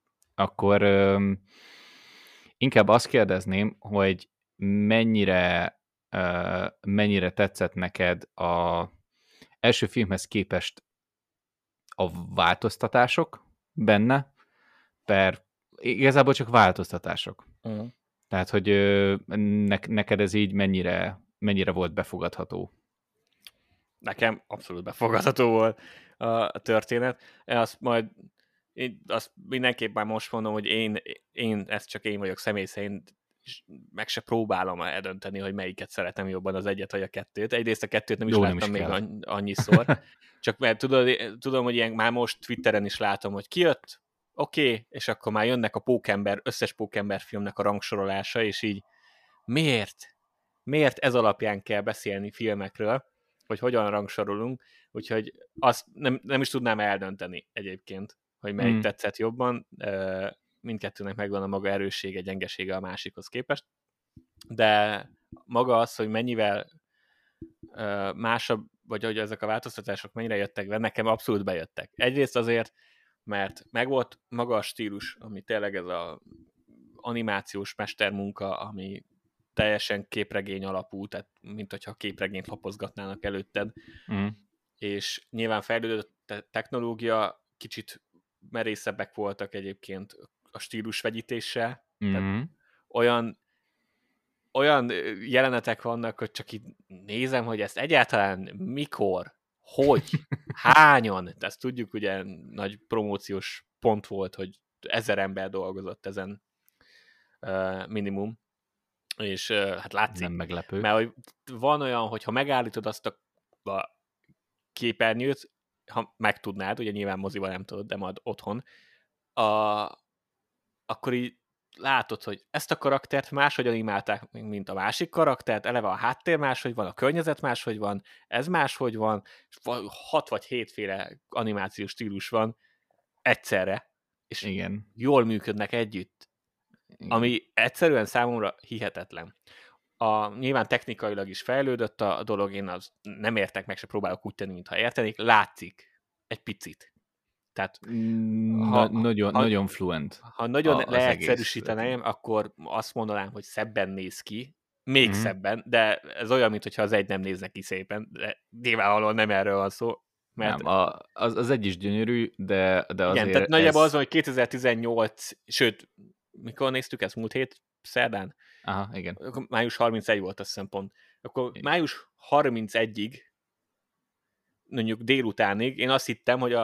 inkább azt kérdezném, hogy mennyire tetszett neked az első filmhez képest a változtatások benne, igazából csak változtatások. Tehát, hogy neked ez így mennyire volt befogadható? Nekem abszolút befogadható volt a történet. Én azt mindenképp már most mondom, hogy én ez csak én vagyok személy szerint, és meg se próbálom eldönteni, hogy melyiket szeretem jobban, az egyet vagy a kettőt. Egyrészt a kettőt nem is láttam még annyiszor. Csak mert tudom, hogy ilyen, már most Twitteren is látom, hogy kijött, oké, és akkor már jönnek a összes Pókember filmnek a rangsorolása, és így miért ez alapján kell beszélni filmekről, hogy hogyan rangsorolunk, úgyhogy azt nem is tudnám eldönteni egyébként, hogy melyik tetszett jobban. Mindkettőnek megvan a maga erőssége, gyengesége a másikhoz képest, de maga az, hogy mennyivel másabb, vagy hogy ezek a változtatások mennyire jöttek be, nekem abszolút bejöttek. Egyrészt azért, mert megvolt maga a stílus, ami tényleg ez a animációs mestermunka, ami teljesen képregény alapú, tehát mint hogyha képregényt lapozgatnának előtted, és nyilván fejlődött technológia, kicsit merészebbek voltak egyébként a stílusvegyítéssel, tehát olyan jelenetek vannak, hogy csak így nézem, hogy ezt egyáltalán mikor, hogy, hányan, ezt tudjuk, ugye nagy promóciós pont volt, hogy 1000 ember dolgozott ezen minimum, és hát látszik. Nem meglepő. Mert hogy van olyan, hogy ha megállítod azt a képernyőt, ha megtudnád, ugye nyilván moziban nem tudod, de majd otthon, akkor így látod, hogy ezt a karaktert máshogy animálták, mint a másik karaktert, eleve a háttér máshogy van, a környezet máshogy van, ez máshogy van, 6 vagy 7 féle animációs stílus van egyszerre, és igen. jól működnek együtt. Igen. Ami egyszerűen számomra hihetetlen. Nyilván technikailag is fejlődött a dolog, én az nem értek meg, se próbálok úgy tenni, mintha értenék, látszik egy picit. Tehát nagyon fluent. Ha nagyon leegyszerűsíteném, akkor azt mondanám, hogy szebben néz ki, még szebben, de ez olyan, mintha az egy nem nézne ki szépen, de nyilvánvalóan nem erről van szó. Mert nem, az egy is gyönyörű, de azért... Igen, tehát nagyjából az van, hogy 2018, sőt, mikor néztük ezt? Múlt hét szerdán? Aha, igen. Akkor május 31 volt, azt hiszem pont. Akkor igen. Május 31-ig, mondjuk délutánig, én azt hittem, hogy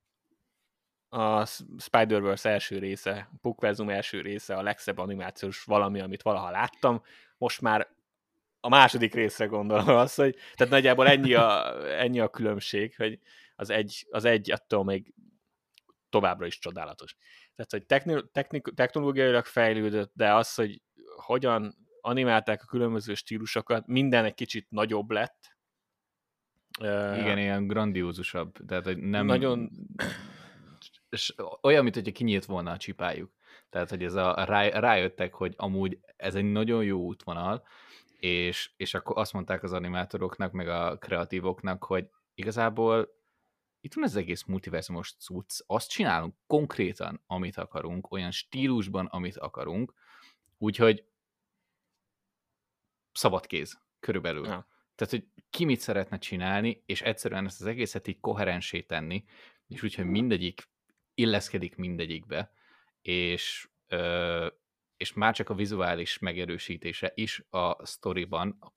a Spider-Verse első része, Pukverzum első része a legszebb animációs valami, amit valaha láttam. Most már a második részre gondolom azt, hogy tehát nagyjából ennyi a különbség, hogy az egy attól még továbbra is csodálatos. Tehát, hogy technológiailag fejlődött, de az, hogy hogyan animálták a különböző stílusokat, minden egy kicsit nagyobb lett. Igen, ilyen grandiózusabb. Tehát, hogy nem... Nagyon... És olyan, mint hogyha kinyílt volna a csipájuk. Tehát, hogy ez rájöttek, hogy amúgy ez egy nagyon jó útvonal, és akkor azt mondták az animátoroknak, meg a kreatívoknak, hogy igazából itt van ez egész multiverzumos cucc, azt csinálunk konkrétan, amit akarunk, olyan stílusban, amit akarunk, úgyhogy szabad kéz, körülbelül. Ja. Tehát, hogy ki mit szeretne csinálni, és egyszerűen ezt az egészet így koherensé tenni, és úgyhogy mindegyik illeszkedik mindegyikbe, és már csak a vizuális megerősítése is a sztoriban a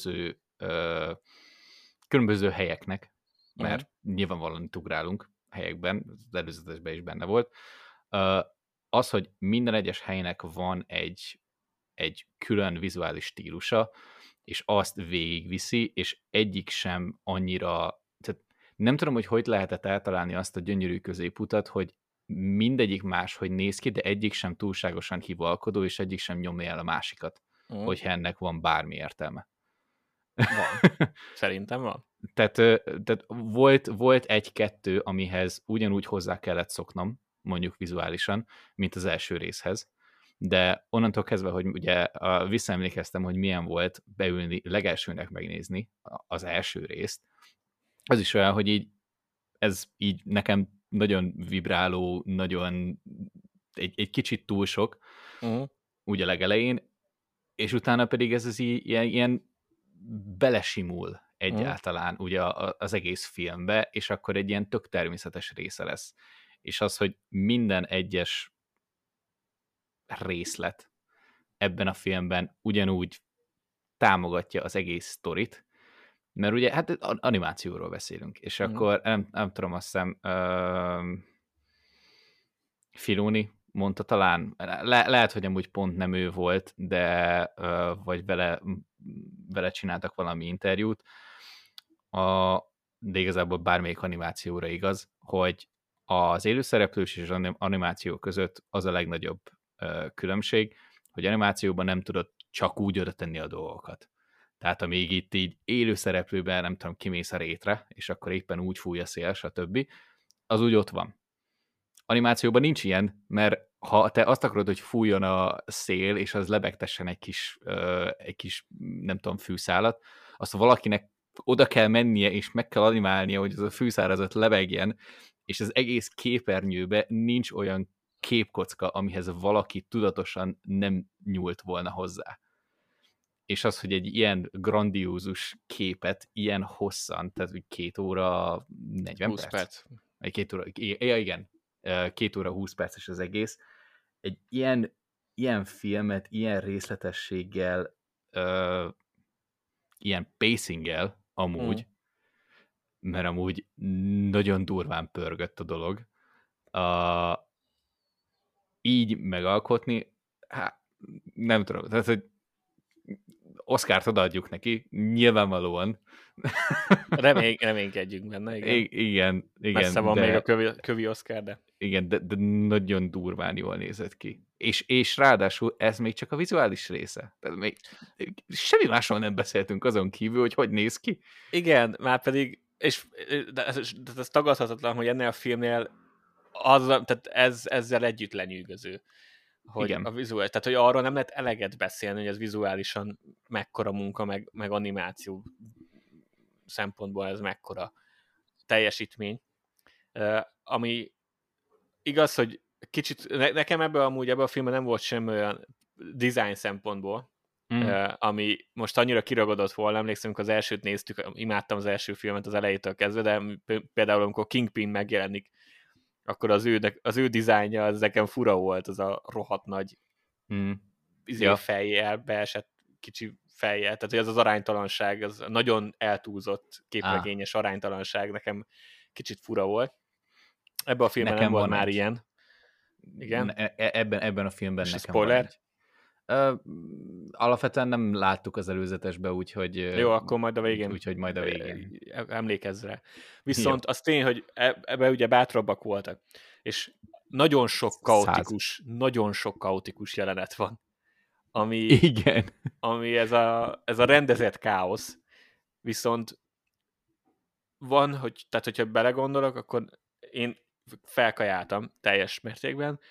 különböző helyeknek, mert nyilvánvalóan itt ugrálunk helyekben, az előzetesben is benne volt, az, hogy minden egyes helynek van egy külön vizuális stílusa, és azt végigviszi, és egyik sem annyira, tehát nem tudom, hogy lehetett eltalálni azt a gyönyörű középutat, hogy mindegyik máshogy néz ki, de egyik sem túlságosan hivalkodó, és egyik sem nyomja el a másikat, hogyha ennek van bármi értelme. Van. Szerintem van. Tehát volt egy-kettő, amihez ugyanúgy hozzá kellett szoknom, mondjuk vizuálisan, mint az első részhez, de onnantól kezdve, hogy ugye visszaemlékeztem, hogy milyen volt beülni, legelsőnek megnézni az első részt, az is olyan, hogy ez így nekem nagyon vibráló, nagyon egy kicsit túl sok, úgy a legelején, és utána pedig ez ilyen belesimul egyáltalán ugye az egész filmbe, és akkor egy ilyen tök természetes része lesz. És az, hogy minden egyes részlet ebben a filmben ugyanúgy támogatja az egész sztorit, mert ugye hát animációról beszélünk, és akkor nem tudom, azt hiszem Filoni mondta talán, lehet, hogy amúgy pont nem ő volt, de vagy vele csináltak valami interjút, de igazából bármelyik animációra igaz, hogy az élőszereplős és az animáció között az a legnagyobb különbség, hogy animációban nem tudod csak úgy oda tenni a dolgokat. Tehát amíg itt így élőszereplőben, nem tudom, kimész a rétre, és akkor éppen úgy fúj a szél, stb., az úgy ott van. Animációban nincs ilyen, mert ha te azt akarod, hogy fújjon a szél, és az lebegtessen egy kis, nem tudom, fűszálat, azt valakinek oda kell mennie, és meg kell animálnia, hogy az a fűszárazat lebegjen, és az egész képernyőbe nincs olyan képkocka, amihez valaki tudatosan nem nyúlt volna hozzá. És az, hogy egy ilyen grandiózus képet ilyen hosszan, tehát úgy 2 óra 40 20 perc. Vagy 2 óra, ja igen, 2 óra 20 perces az egész. Egy ilyen filmet, ilyen részletességgel, ilyen pacinggel amúgy, mert amúgy nagyon durván pörgött a dolog, így megalkotni, hát nem tudom, tehát, hogy Oscart odaadjuk neki, nyilvánvalóan. Reménykedjünk benne, igen. Igen, Messze van de, még a kövi Oscar, de... Igen, de nagyon durván jól nézett ki. És ráadásul ez még csak a vizuális része. Tehát még semmi másról nem beszéltünk azon kívül, hogy néz ki. Igen, már pedig, de ez tagadhatatlan, hogy ennél a filmnél tehát ezzel együtt lenyűgöző. Hogy Igen. a vizuális, tehát hogy arról nem lehet eleget beszélni, hogy ez vizuálisan mekkora munka, meg animáció szempontból ez mekkora teljesítmény. Ami igaz, hogy kicsit, nekem ebből a filmben nem volt semmi olyan design szempontból, ami most annyira kiragadott volna, emlékszem, amikor az elsőt néztük, imádtam az első filmet az elejétől kezdve, de például amikor Kingpin megjelenik, akkor az ő dizájnja az nekem fura volt, az a rohadt nagy fejjel, beesett kicsi fejjel, tehát hogy az aránytalanság, az nagyon eltúlzott képregényes aránytalanság nekem kicsit fura volt. Ebben a filmben nem volt már ilyen. Igen? Ebben a filmben és nekem spoiler? van alapvetően nem láttuk az előzetesbe, úgyhogy... Jó, akkor majd a végén. Úgyhogy majd a végén. Emlékezz rá. Viszont az tény, hogy ebben ugye bátrabbak voltak. És nagyon sok kaotikus jelenet van. Igen. Ami ez a rendezett káosz. Viszont van, tehát hogyha belegondolok, akkor én felkajáltam teljes mértékben.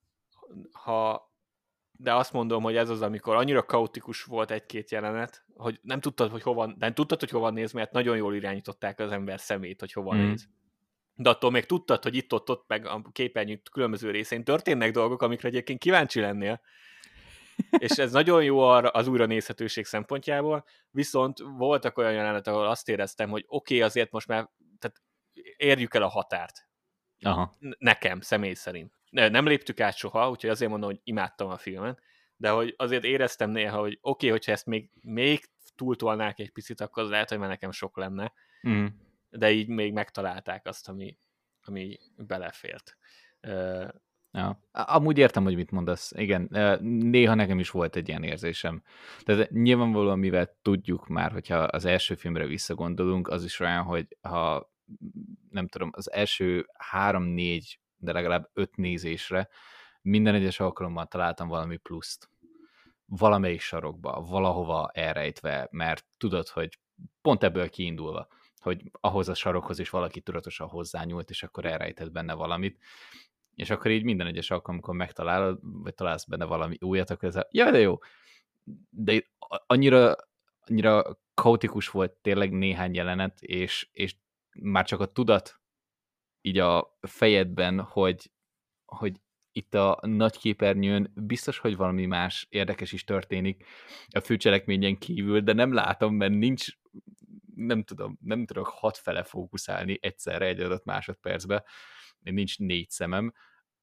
De azt mondom, hogy ez az, amikor annyira kaotikus volt egy-két jelenet, hogy nem tudtad, hogy hova néz, mert nagyon jól irányították az ember szemét, hogy hova néz. De attól még tudtad, hogy itt-ott meg a képernyő különböző részén történnek dolgok, amikre egyébként kíváncsi lennél. És ez nagyon jó arra az újranézhetőség szempontjából, viszont voltak olyan jelenetek, ahol azt éreztem, hogy oké, azért most már tehát érjük el a határt. Aha. Nekem, személy szerint. Nem léptük át soha, úgyhogy azért mondom, hogy imádtam a filmet, de hogy azért éreztem néha, hogy oké, hogyha ezt még túltolnák egy picit, akkor az lehet, hogy már nekem sok lenne, de így még megtalálták azt, ami belefért. Ja. Amúgy értem, hogy mit mondasz. Igen, néha nekem is volt egy ilyen érzésem. Tehát nyilvánvalóan, mivel tudjuk már, hogyha az első filmre visszagondolunk, az is olyan, hogy ha nem tudom, az első 3-4, de legalább 5 nézésre minden egyes alkalommal találtam valami pluszt. Valamelyik sarokba, valahova elrejtve, mert tudod, hogy pont ebből kiindulva, hogy ahhoz a sarokhoz is valaki tudatosan hozzányúlt, és akkor elrejtett benne valamit, és akkor így minden egyes alkalommal megtalálod, vagy találsz benne valami újat, akkor ez ja, de jó. De annyira kaotikus volt tényleg néhány jelenet, és már csak a tudat így a fejedben, hogy itt a nagy képernyőn biztos, hogy valami más érdekes is történik a főcselekményen kívül, de nem látom, mert nincs, nem tudok 6 fele fókuszálni egyszerre egy adott másodpercbe, nincs 4 szemem.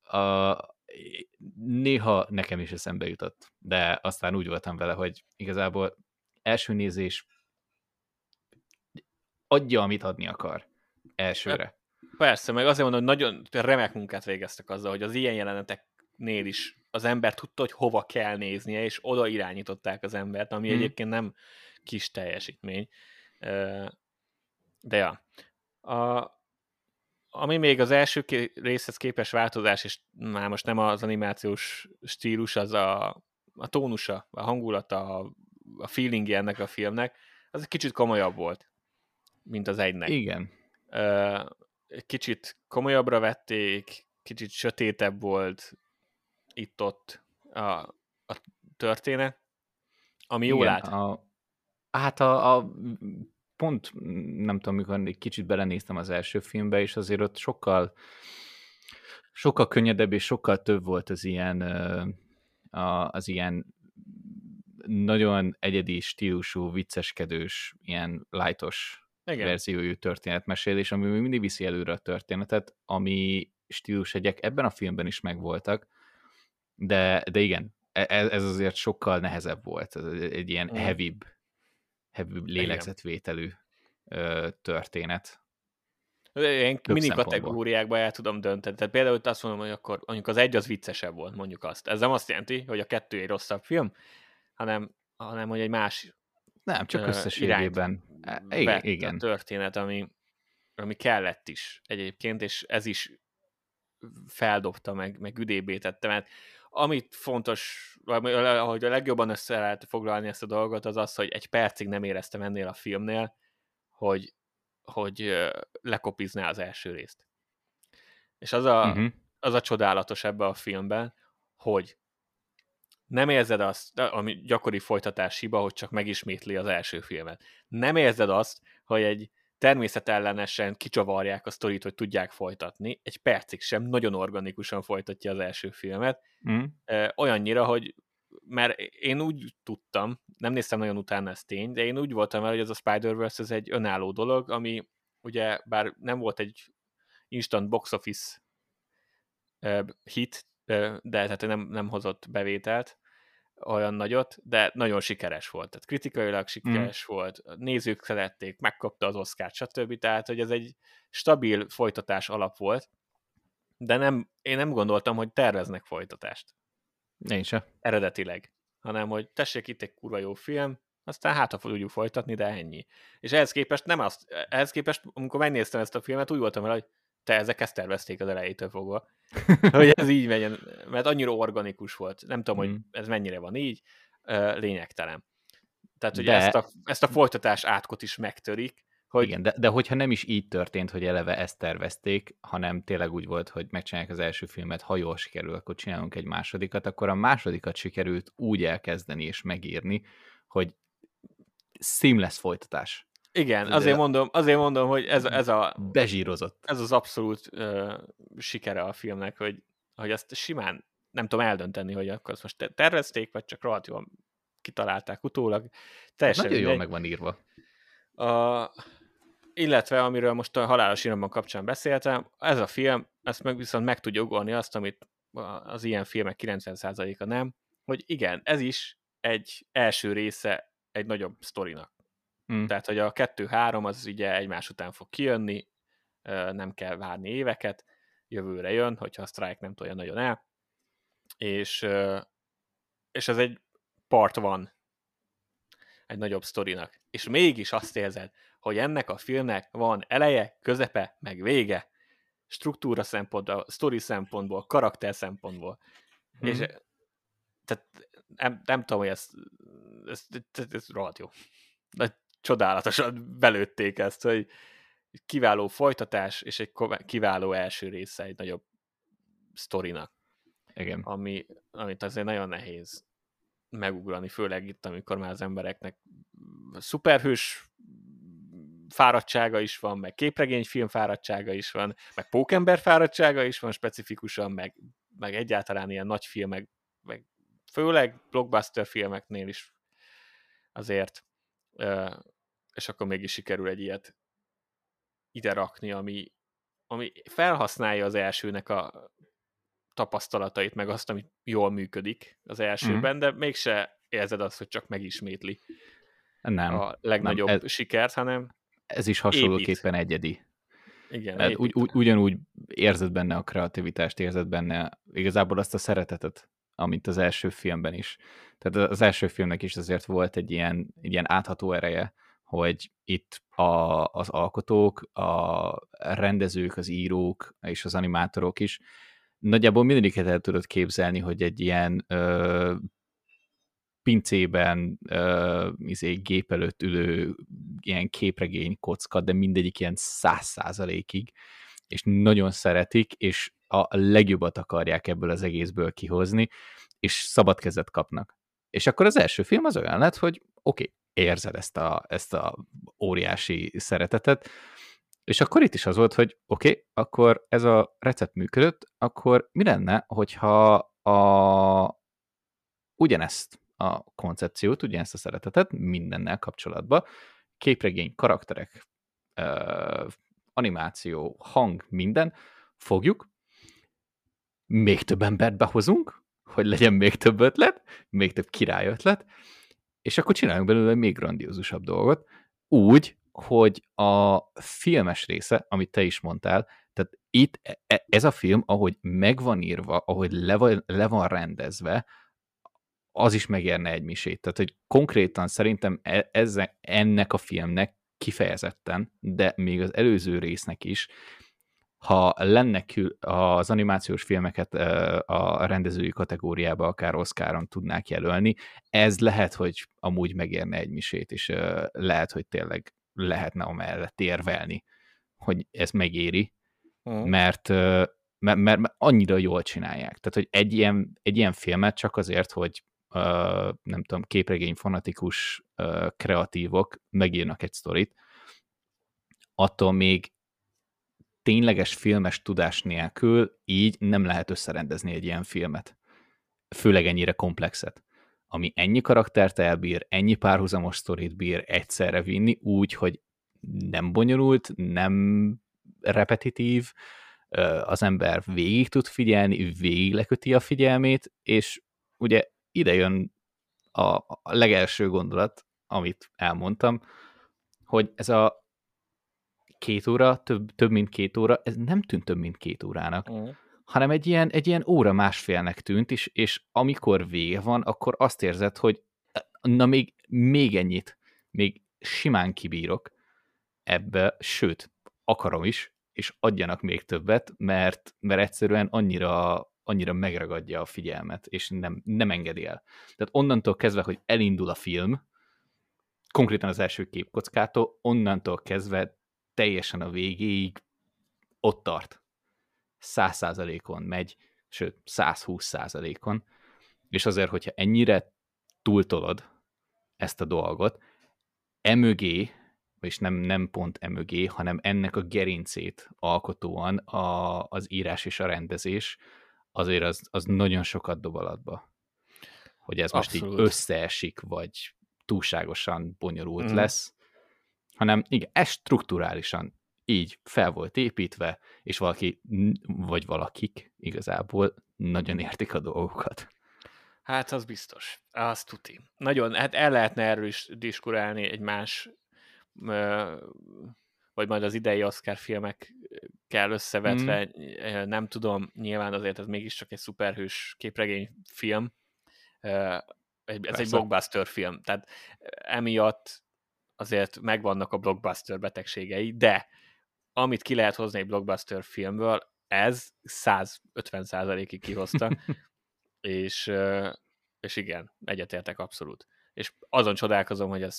Néha nekem is eszembe jutott, de aztán úgy voltam vele, hogy igazából első nézés adja, amit adni akar elsőre. Persze, meg azért mondom, hogy nagyon remek munkát végeztek azzal, hogy az ilyen jeleneteknél is az ember tudta, hogy hova kell néznie, és oda irányították az embert, ami egyébként nem kis teljesítmény. De ja. Ami még az első részhez képes változás, és már most nem az animációs stílus, az a tónusa, a hangulata, a feelingje ennek a filmnek, az egy kicsit komolyabb volt, mint az egynek. Igen. Kicsit komolyabbra vették, kicsit sötétebb volt, itt-ott a történet, ami jól Igen, állt. hát pont nem tudom, mikor egy kicsit belenéztem az első filmbe, és azért ott sokkal könnyedebb és sokkal több volt az ilyen nagyon egyedi stílusú, vicceskedős, ilyen lightos Igen. verziójú történetmesélés, ami még mindig viszi előre a történetet, ami stílusjegyek ebben a filmben is megvoltak, de igen, ez azért sokkal nehezebb volt, egy ilyen heavybb Igen. lélegzetvételű történet. Ilyen Több mini szempontból. kategóriákba el tudom dönteni. Tehát például itt azt mondom, hogy akkor mondjuk az egy az viccesebb volt, mondjuk azt. Ez nem azt jelenti, hogy a kettő egy rosszabb film, hanem hogy egy más Nem, csak irányt összességében. vett a Igen. történet, ami kellett is egyébként, és ez is feldobta, meg üdébbé tette, mert amit fontos, ahogy a legjobban össze lehet foglalni ezt a dolgot, az az, hogy egy percig nem éreztem ennél a filmnél, hogy lekopizná az első részt. És az a csodálatos ebben a filmben, hogy nem érzed azt, ami gyakori folytatás hiba, hogy csak megismétli az első filmet. Nem érzed azt, hogy egy természetellenesen kicsavarják a sztorit, hogy tudják folytatni. Egy percig sem, nagyon organikusan folytatja az első filmet. Olyannyira, hogy mert én úgy tudtam, nem néztem nagyon utána, ez tény, de én úgy voltam el, hogy ez a Spider-Verse ez egy önálló dolog, ami ugye bár nem volt egy instant box office hit, de tehát nem hozott bevételt olyan nagyot, de nagyon sikeres volt. Tehát kritikailag sikeres volt, nézők szerették, megkapta az Oscárt, stb. Tehát, hogy ez egy stabil folytatás alap volt, de én nem gondoltam, hogy terveznek folytatást. Én sem. Eredetileg. Hanem, hogy tessék, itt egy kurva jó film, aztán hát, ha tudjuk folytatni, de ennyi. És ehhez képest, amikor megnéztem ezt a filmet, úgy voltam vele, hogy ezek ezt tervezték az elejétől fogva. Hogy ez így megyen, mert annyira organikus volt. Nem tudom, hogy ez mennyire van így, lényegtelen. Tehát, hogy ezt a folytatás átkot is megtörik, hogy... Igen, de hogyha nem is így történt, hogy eleve ezt tervezték, hanem tényleg úgy volt, hogy megcsinálják az első filmet, ha jól sikerül, akkor csinálunk egy másodikat, akkor a másodikat sikerült úgy elkezdeni és megírni, hogy seamless folytatás. Igen, azért mondom, hogy bezsírozott. Ez az abszolút sikere a filmnek, hogy ezt simán nem tudom eldönteni, hogy akkor azt most tervezték, vagy csak rohadt jól kitalálták utólag. Teljesen nagyon mindegy. jól meg van írva. Illetve, amiről most a Halálos Iramban kapcsán beszéltem, ez a film, ezt viszont meg tudja ugolni azt, amit az ilyen filmek 90%-a nem, hogy igen, ez is egy első része egy nagyobb sztorinak. Tehát, hogy a 2-3 az ugye egymás után fog kijönni, nem kell várni éveket, jövőre jön, hogyha a Strike nem tolja nagyon el, és ez egy part van egy nagyobb sztorinak. És mégis azt érzed, hogy ennek a filmnek van eleje, közepe, meg vége, struktúra szempontból, sztori szempontból, karakter szempontból. És tehát nem tudom, hogy ez rohadt jó. De csodálatosan belőtték ezt, hogy kiváló folytatás, és egy kiváló első része egy nagyobb sztorinak. Igen. Amit azért nagyon nehéz megugrani, főleg itt, amikor már az embereknek szuperhős fáradtsága is van, meg képregényfilm fáradtsága is van, meg pókember fáradtsága is van specifikusan, meg egyáltalán ilyen nagy filmek, meg főleg blockbuster filmeknél is azért, és akkor mégis sikerül egy ilyet ide rakni, ami felhasználja az elsőnek a tapasztalatait, meg azt, ami jól működik az elsőben, de mégse érzed azt, hogy csak megismétli a legnagyobb sikert, hanem ez is hasonlóképpen egyedi. Igen, ugyanúgy érzed benne a kreativitást, érzed benne igazából azt a szeretetet, amit az első filmben is. Tehát az első filmnek is azért volt egy ilyen átható ereje, hogy itt az alkotók, a rendezők, az írók és az animátorok is nagyjából mindegyiket el tudod képzelni, hogy egy ilyen pincében gép előtt ülő ilyen képregény kocka, de mindegyik ilyen 100%-ig, és nagyon szeretik, és a legjobbat akarják ebből az egészből kihozni, és szabad kezet kapnak. És akkor az első film az olyan lett, hogy oké, érzed ezt a óriási szeretetet, és akkor itt is az volt, hogy oké, akkor ez a recept működött, akkor mi lenne, hogyha ugyanezt a koncepciót, ugyanezt a szeretetet mindennel kapcsolatban, képregény, karakterek, animáció, hang, minden, fogjuk, még több embert behozunk, hogy legyen még több ötlet, még több királyötlet, és akkor csináljunk belőle még grandiózusabb dolgot, úgy, hogy a filmes része, amit te is mondtál, tehát itt ez a film, ahogy meg van írva, ahogy le van rendezve, az is megérne egy misét. Tehát, hogy konkrétan szerintem ennek a filmnek kifejezetten, de még az előző résznek is, ha lenne az animációs filmeket a rendezői kategóriába akár Oscaron tudnák jelölni, ez lehet, hogy amúgy megérne egy misét, és lehet, hogy tényleg lehetne amellett érvelni, hogy ez megéri, mert annyira jól csinálják. Tehát, hogy egy ilyen filmet csak azért, hogy nem tudom, képregény fanatikus kreatívok megírnak egy sztorit, attól még tényleges filmes tudás nélkül így nem lehet összerendezni egy ilyen filmet. Főleg ennyire komplexet. Ami ennyi karaktert elbír, ennyi párhuzamos sztorit bír egyszerre vinni, úgy, hogy nem bonyolult, nem repetitív, az ember végig tud figyelni, végig leköti a figyelmét, és ugye ide jön a legelső gondolat, amit elmondtam, hogy ez a 2 óra, több mint 2 óra, ez nem tűnt több mint 2 órának, hanem egy ilyen óra másfélnek tűnt, és amikor vége van, akkor azt érzed, hogy na még ennyit, még simán kibírok ebbe, sőt, akarom is, és adjanak még többet, mert egyszerűen annyira megragadja a figyelmet, és nem engedi el. Tehát onnantól kezdve, hogy elindul a film, konkrétan az első képkockától, onnantól kezdve teljesen a végéig ott tart. 100%-on megy, sőt, 120%-on, és azért, hogyha ennyire túltolod ezt a dolgot, emögé, és nem pont emögé, hanem ennek a gerincét alkotóan az írás és a rendezés, azért az nagyon sokat dob alatba. Hogy ez Abszolút. Most így összeesik, vagy túlságosan bonyolult lesz, hanem igen, ez strukturálisan így fel volt építve, és valaki, vagy valakik igazából nagyon értik a dolgokat. Hát az biztos, az tuti. Nagyon, hát el lehetne erről is diskurálni egy más, vagy majd az idei Oscar filmekkel összevetve, nem tudom, nyilván azért ez mégiscsak egy szuperhős képregény film, ez egy blockbuster film, tehát emiatt azért megvannak a blockbuster betegségei, de amit ki lehet hozni egy blockbuster filmből, ez 150%-ig kihozta, és igen, egyetértek abszolút. És azon csodálkozom, hogy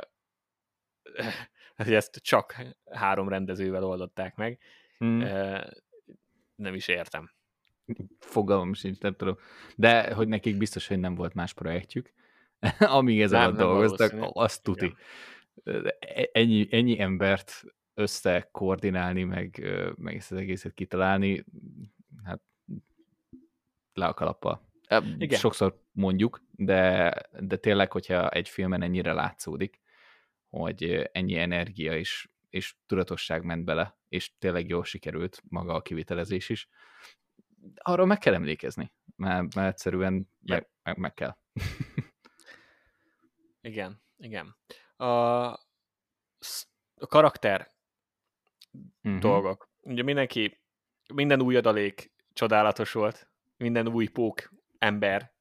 ezt csak 3 rendezővel oldották meg. Nem is értem. Fogalmam sincs, nem tudom. De hogy nekik biztos, hogy nem volt más projektjük, amíg ezen alatt dolgoztak, azt tuti. Ennyi embert összekoordinálni, meg ezt az egészet kitalálni, hát le a kalappal. Sokszor mondjuk, de tényleg, hogyha egy filmen ennyire látszódik, hogy ennyi energia és tudatosság ment bele, és tényleg jól sikerült maga a kivitelezés is, arról meg kell emlékezni, mert egyszerűen meg kell. Igen. A karakter dolgok. Ugye minden új adalék csodálatos volt, minden új pók ember,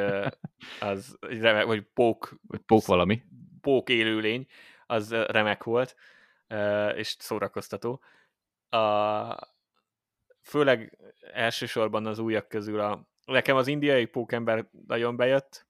vagy pók valami. Pók élőlény, az remek volt, és szórakoztató. Főleg elsősorban az újak közül nekem az indiai pókember nagyon bejött.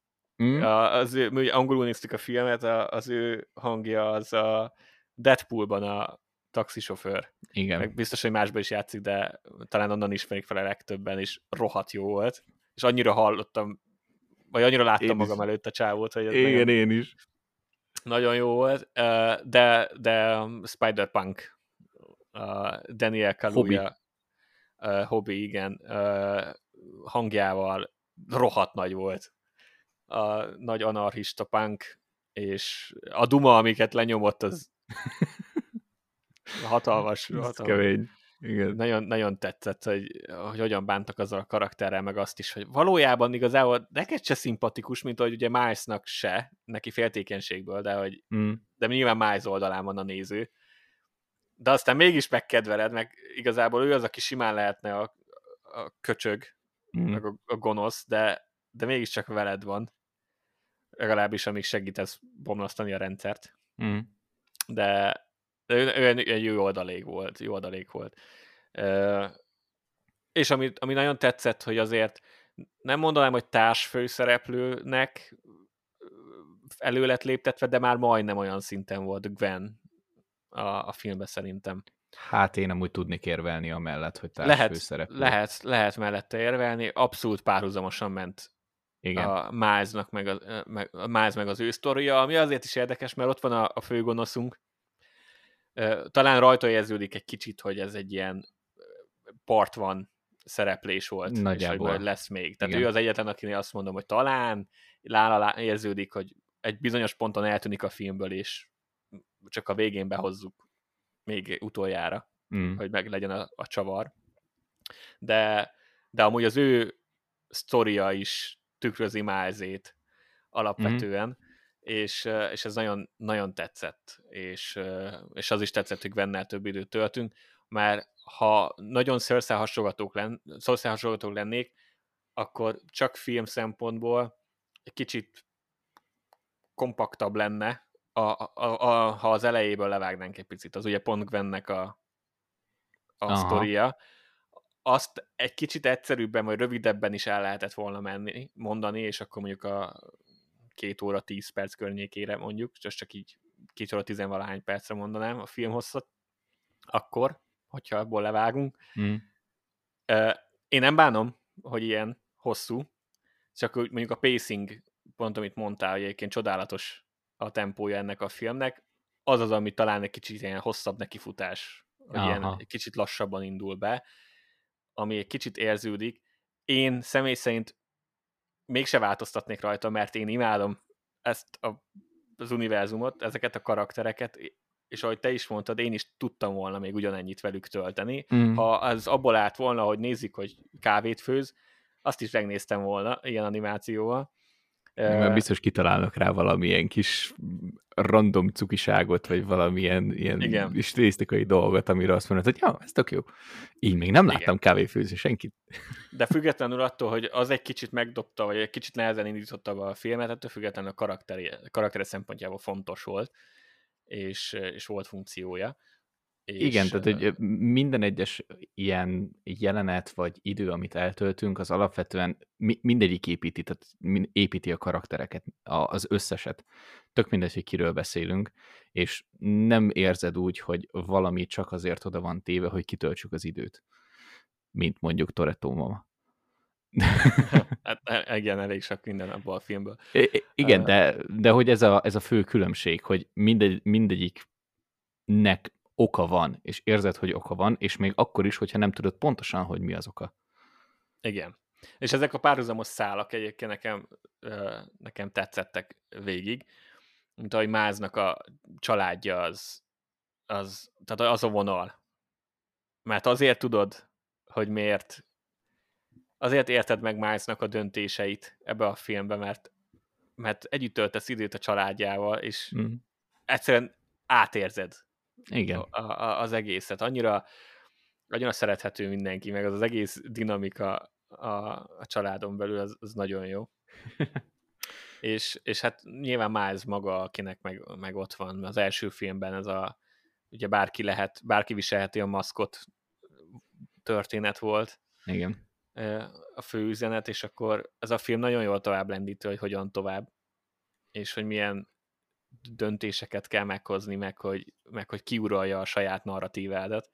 Angolul néztük a filmet, az ő hangja az a Deadpoolban taxisofőr. Igen. Meg biztos, hogy másban is játszik, de talán onnan ismerik fel a legtöbben, és rohadt jó volt. És annyira hallottam, vagy annyira láttam Én magam is. előtt a csávót, hogy ez Igen, nagyon, én is. nagyon jó volt. De Spider-Punk, Daniel Kaluuya, Hobby, igen, hangjával rohadt nagy volt. A nagy anarchista punk, és a duma, amiket lenyomott, az hatalmas. Ez kemény. Igen. Nagyon, nagyon tetszett, hogy hogyan bántak azzal a karakterrel, meg azt is, hogy valójában igazából neked se szimpatikus, mint ahogy ugye Milesnak se, neki féltékenységből, de nyilván Miles oldalán van a néző. De aztán mégis megkedveled, meg igazából ő az, aki simán lehetne a köcsög, meg a gonosz, de mégiscsak veled van. Legalábbis amíg segítesz bomlasztani a rendszert. De ő egy jó adalék volt. És ami nagyon tetszett, hogy azért nem mondanám, hogy társfőszereplőnek elő lett léptetve, de már majdnem olyan szinten volt Gwen a filmben szerintem. Hát én amúgy tudnék érvelni amellett, hogy társfőszereplő. Lehet mellette érvelni, abszolút párhuzamosan ment. Igen. A Milesnak meg az ő sztoria, ami azért is érdekes, mert ott van a főgonoszunk. Talán rajta érződik egy kicsit, hogy ez egy ilyen part van szereplés volt, nagyjából. És hogy lesz még. Tehát igen. Ő az egyetlen, akinél azt mondom, hogy talán érződik, hogy egy bizonyos ponton eltűnik a filmből, és csak a végén behozzuk még utoljára, hogy meg legyen a csavar. De amúgy az ő sztoria is tükrözi Milesét alapvetően, és ez nagyon, nagyon tetszett, és az is tetszett, hogy Gwennel több időt töltünk, mert ha nagyon szőrszálhasongatók lennék, akkor csak film szempontból egy kicsit kompaktabb lenne, ha az elejéből levágnánk egy picit. Az ugye pont Gwennek a sztoria. Azt egy kicsit egyszerűbben, vagy rövidebben is el lehetett volna mondani, és akkor mondjuk a 2 óra 10 perc környékére mondjuk, csak így 2 óra 10-valahány percre mondanám a film hosszat, akkor, hogyha abból levágunk. Én nem bánom, hogy ilyen hosszú, csak mondjuk a pacing, pont amit mondtál, hogy egyébként csodálatos a tempója ennek a filmnek, az, ami talán egy kicsit ilyen hosszabb nekifutás, hogy ilyen egy kicsit lassabban indul be, ami egy kicsit érződik. Én személy szerint mégse változtatnék rajta, mert én imádom ezt az univerzumot, ezeket a karaktereket, és ahogy te is mondtad, én is tudtam volna még ugyanennyit velük tölteni. Ha az abból állt volna, hogy nézik, hogy kávét főz, azt is megnéztem volna ilyen animációval. Mert biztos kitalálnak rá valamilyen kis random cukiságot, vagy valamilyen ilyen stilisztikai dolgot, amire azt mondod, hogy ja, ez tök jó. Így még nem láttam kávéfőzni senkit. De függetlenül attól, hogy az egy kicsit megdobta, vagy egy kicsit nehezen indította a filmet, ettől függetlenül a karaktere szempontjából fontos volt, és volt funkciója. Igen, tehát hogy minden egyes ilyen jelenet vagy idő, amit eltöltünk, az alapvetően mindegyik építi, tehát építi a karaktereket, az összeset. Tök mindegy, hogy kiről beszélünk, és nem érzed úgy, hogy valami csak azért oda van téve, hogy kitöltsük az időt. Mint mondjuk Toretto mama. Hát igen, elég sok minden abból a filmből. Igen, de hogy ez a fő különbség, hogy mindegyiknek oka van, és érzed, hogy oka van, és még akkor is, hogyha nem tudod pontosan, hogy mi az oka. Igen. És ezek a párhuzamos szálak egyébként nekem tetszettek végig, mint ahogy Milesnak a családja tehát az a vonal. Mert azért tudod, hogy miért, azért érted meg Milesnak a döntéseit ebbe a filmbe, mert együtt töltesz időt a családjával, és egyszerűen átérzed az egészet. Annyira szerethető mindenki, meg az egész dinamika a családon belül, az nagyon jó. és hát nyilván Miles maga, akinek meg ott van. Az első filmben ugye bárki viselheti a maszkot történet volt. Igen. A fő üzenet, és akkor ez a film nagyon jól tovább lendítő, hogy hogyan tovább, és hogy milyen döntéseket kell meghozni, meg hogy kiuralja a saját narratívádat.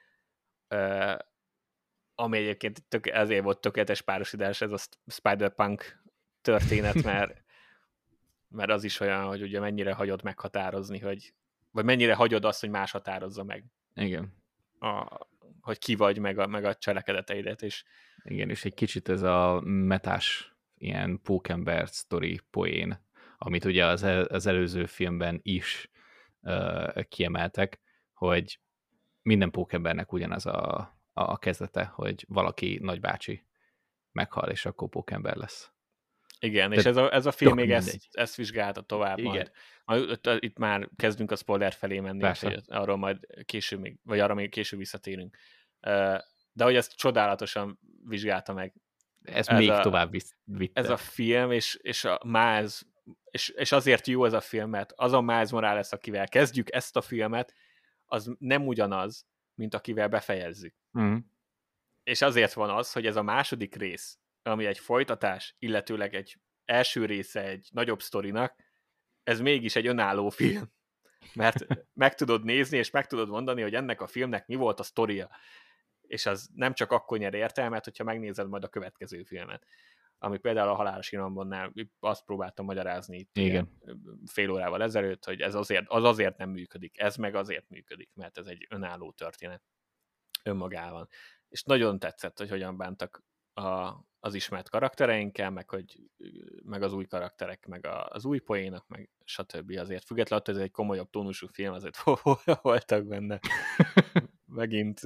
Ami egyébként ezért volt tökéletes párosítás ez a Spider-Punk történet, mert az is olyan, hogy ugye mennyire hagyod meghatározni, vagy mennyire hagyod azt, hogy más határozza meg. Igen. Hogy ki vagy, meg a cselekedeteidet. Igen, és egy kicsit ez a metás ilyen pókember sztori poén, amit ugye az előző filmben is kiemeltek, hogy minden pókembernek ugyanaz a kezdete, hogy valaki nagybácsi meghal, és akkor pókember lesz. Igen, és ez a film még ezt vizsgálta tovább. Igen. Majd. Itt már kezdünk a spoiler felé menni, hogy arról majd később arra még később visszatérünk. De hogy ezt csodálatosan vizsgálta meg. Ez még tovább vitte. Ez a film, és a Miles, és azért jó ez a film, mert az a Miles Morales, akivel kezdjük ezt a filmet, az nem ugyanaz, mint akivel befejezzük. És azért van az, hogy ez a második rész, ami egy folytatás, illetőleg egy első része egy nagyobb sztorinak, ez mégis egy önálló film. Mert meg tudod nézni, és meg tudod mondani, hogy ennek a filmnek mi volt a sztoria. És az nem csak akkor nyer értelmet, hogyha megnézed majd a következő filmet. Ami például a Halálos Iramban azt próbáltam magyarázni itt fél órával ezelőtt, hogy ez azért nem működik. Ez meg azért működik, mert ez egy önálló történet önmagában. És nagyon tetszett, hogy hogyan bántak az ismert karaktereinkkel, meg az új karakterek, meg az új poénak, meg stb. Azért függetlenül, hogy ez egy komolyabb tónusú film, azért voltak benne megint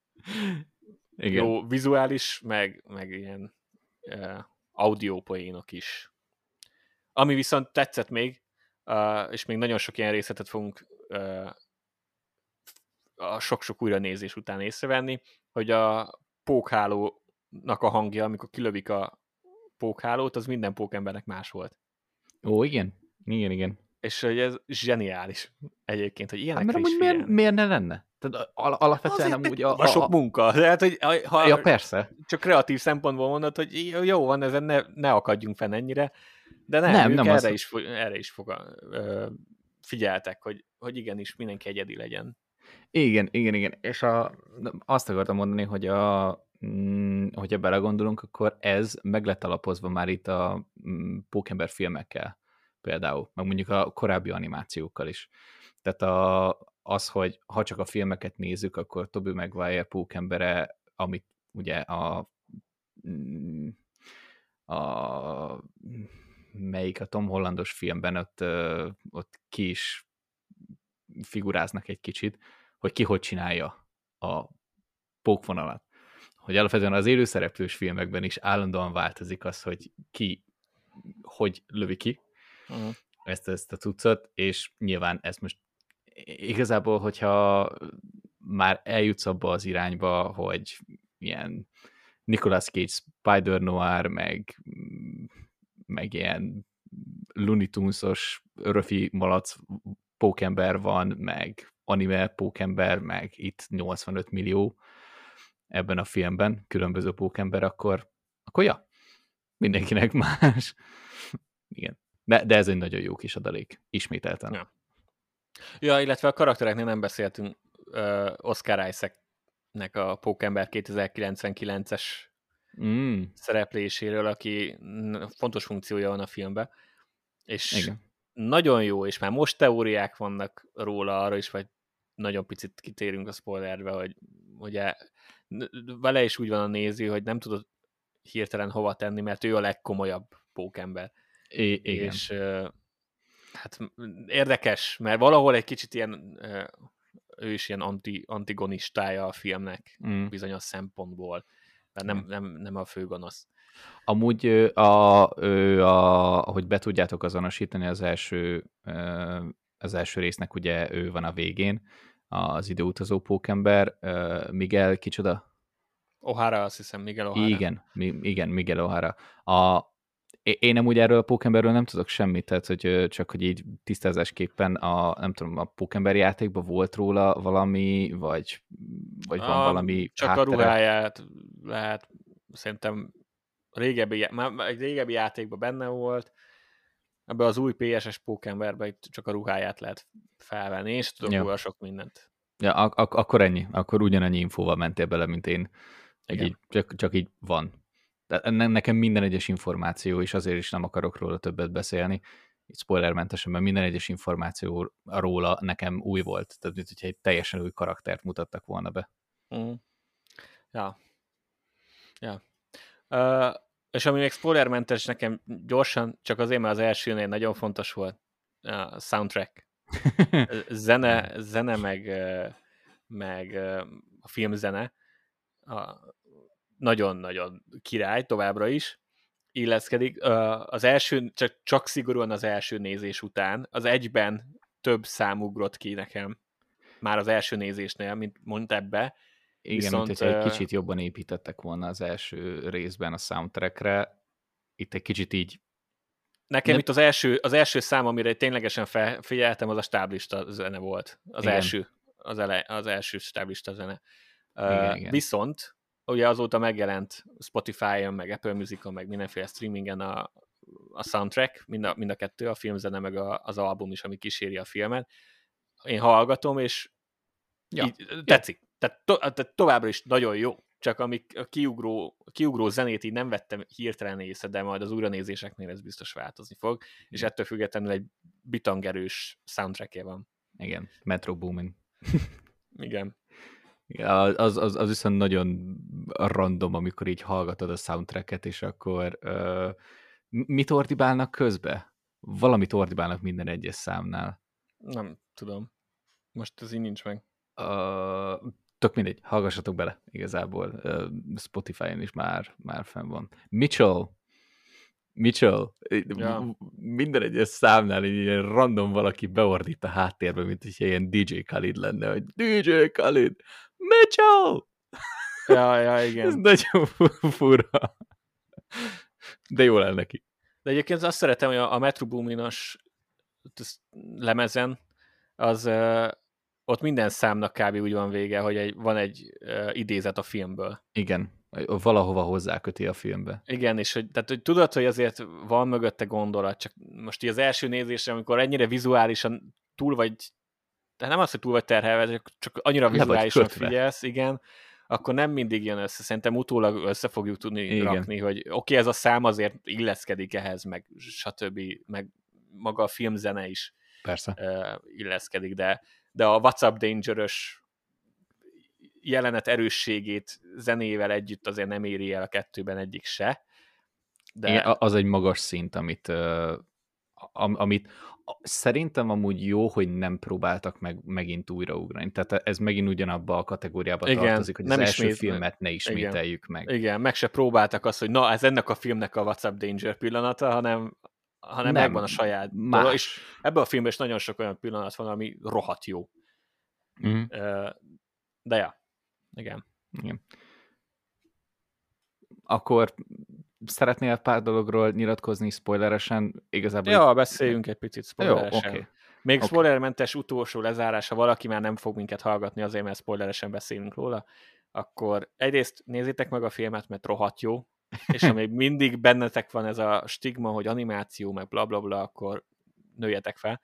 jó vizuális, meg ilyen audio poénok is. Ami viszont tetszett még, és még nagyon sok ilyen részletet fogunk a sok-sok újranézés után észrevenni, hogy a pókhálónak a hangja, amikor kilövik a pókhálót, az minden pókembernek más volt. Ó, igen. Igen. És hogy ez zseniális egyébként, hogy ilyenekre is miért ne lenne? Tehát alapvetően nem úgy a sok munka. Tehát, hogy ja, persze. Csak kreatív szempontból mondod, hogy jó van, ezen ne akadjunk fenn ennyire, de nem erre is figyeltek, hogy igenis mindenki egyedi legyen. Igen. És azt akartam mondani, hogy hogyha belegondolunk, akkor ez meg lett alapozva már itt a pókember filmekkel például, meg mondjuk a korábbi animációkkal is. Tehát az, hogy ha csak a filmeket nézzük, akkor Tobey Maguire pókembere, amit ugye melyik a Tom Hollandos filmben ott ki is figuráznak egy kicsit, hogy hogy csinálja a pókvonalat. Hogy alapvetően az élőszereplős filmekben is állandóan változik az, hogy ki hogy lövi ki ezt a cuccot, és nyilván ez most igazából, hogyha már eljutsz abba az irányba, hogy ilyen Nicolas Cage Spider-Noir, meg ilyen Looney Tunes-os röfi malac pókember van, meg anime pókember, meg itt 85 millió ebben a filmben, különböző pókember, akkor ja, mindenkinek más. Igen. De ez egy nagyon jó kis adalék, ismételten. Ja, illetve a karaktereknél nem beszéltünk Oscar Isaacnek a Pókember 2099-es szerepléséről, aki fontos funkciója van a filmben, és igen. Nagyon jó, és már most teóriák vannak róla arra is, vagy nagyon picit kitérünk a spoilerbe, hogy ugye vele is úgy van a néző, hogy nem tudod hirtelen hova tenni, mert ő a legkomolyabb pókember. Igen. És hát érdekes, mert valahol egy kicsit ilyen ő is ilyen antigonistája a filmnek bizonyos szempontból, mert nem a főgonosz. Amúgy, ahogy be tudjátok azonosítani az első résznek, ugye ő van a végén, az időutazó pókember, Miguel kicsoda? O'Hara, azt hiszem, Miguel O'Hara. Igen, Miguel O'Hara. Én nem úgy erről a pókemberről nem tudok semmit, tehát hogy csak hogy így tisztázásképpen nem tudom, a pókember játékban volt róla valami, vagy van valami csak háttere. A ruháját lehet, szerintem egy régebbi játékban benne volt, ebbe az új PSS Pókemberbe itt csak a ruháját lehet felvenni, és tudok róla sok mindent. Ja, akkor ennyi. Akkor ugyanannyi infóval mentél bele, mint én. Így, csak így van. De nekem minden egyes információ, és azért is nem akarok róla többet beszélni, így spoilermentesen, mert minden egyes információ róla nekem új volt. Tehát, mint hogyha egy teljesen új karaktert mutattak volna be. Ja. És ami még spoilermentes nekem gyorsan, csak azért, mert az elsőnél nagyon fontos volt, a soundtrack. Zene meg a filmzene nagyon-nagyon király továbbra is illeszkedik. Az első, csak szigorúan az első nézés után, az egyben több szám ugrott ki nekem már az első nézésnél, mint mond ebbe. Igen, viszont, mint hogyha egy kicsit jobban építettek volna az első részben a soundtrackre. Itt egy kicsit így... Nekem itt az első szám, amire ténylegesen figyeltem, az a stáblista zene volt. Az első stáblista zene. Igen. Viszont ugye azóta megjelent Spotify-on, meg Apple Music-on, meg mindenféle streamingen a soundtrack, mind a kettő, a filmzene, meg az album is, ami kíséri a filmet. Én hallgatom, és tetszik. Tehát továbbra is nagyon jó. Csak amik a kiugró zenét így nem vettem hirtelen észre, de majd az újranézéseknél ez biztos változni fog, és ettől függetlenül egy bitangerős soundtrackje van. Igen, Metro Boomin. Igen. Az viszont nagyon random, amikor így hallgatod a soundtracket, és akkor mit ordibálnak közbe? Valamit ordibálnak minden egyes számnál. Nem tudom. Most ez így nincs meg. Tök mindegy, hallgassatok bele, igazából. Spotify-on is már fenn van. Mitchell, ja. Minden egyes számnál ilyen random valaki beordít a háttérbe, mint hogyha ilyen DJ Khalid lenne, hogy DJ Khalid, Mitchell! Ja, igen. Ez nagyon fura. De jól áll neki. De egyébként azt szeretem, hogy a Metro Boomin-os lemezen, az ott minden számnak kb. Úgy van vége, hogy van egy idézet a filmből. Igen, valahova hozzáköti a filmbe. Igen, és hogy tudod, hogy azért van mögötte gondolat, csak most így az első nézésre, amikor ennyire vizuálisan túl vagy, tehát nem az, hogy túl vagy terhelve, csak annyira vizuálisan figyelsz, igen, akkor nem mindig jön össze. Szerintem utólag össze fogjuk tudni rakni, hogy oké, ez a szám azért illeszkedik ehhez, meg stb., meg maga a filmzene is illeszkedik, de a What's Up Danger-ös jelenet erősségét zenével együtt azért nem éri el a kettőben egyik se. De... Igen, az egy magas szint, amit szerintem amúgy jó, hogy nem próbáltak megint újraugrani. Tehát ez megint ugyanabba a kategóriába tartozik, hogy az első filmet ne ismételjük meg. Igen, meg se próbáltak azt, hogy na, ez ennek a filmnek a What's Up Danger pillanata, hanem megvan a saját. És ebben a filmben is nagyon sok olyan pillanat van, ami rohadt jó. Mm. De ja, igen. Akkor szeretnél pár dologról nyilatkozni spoileresen? Igazából... Ja, beszéljünk egy picit spoileresen. Jó, okay. Még spoilermentes utolsó lezárás, ha valaki már nem fog minket hallgatni azért, mert spoileresen beszélünk róla, akkor egyrészt nézzétek meg a filmet, mert rohadt jó, és ha még mindig bennetek van ez a stigma, hogy animáció, meg blablabla, bla, bla, akkor nőjetek fel.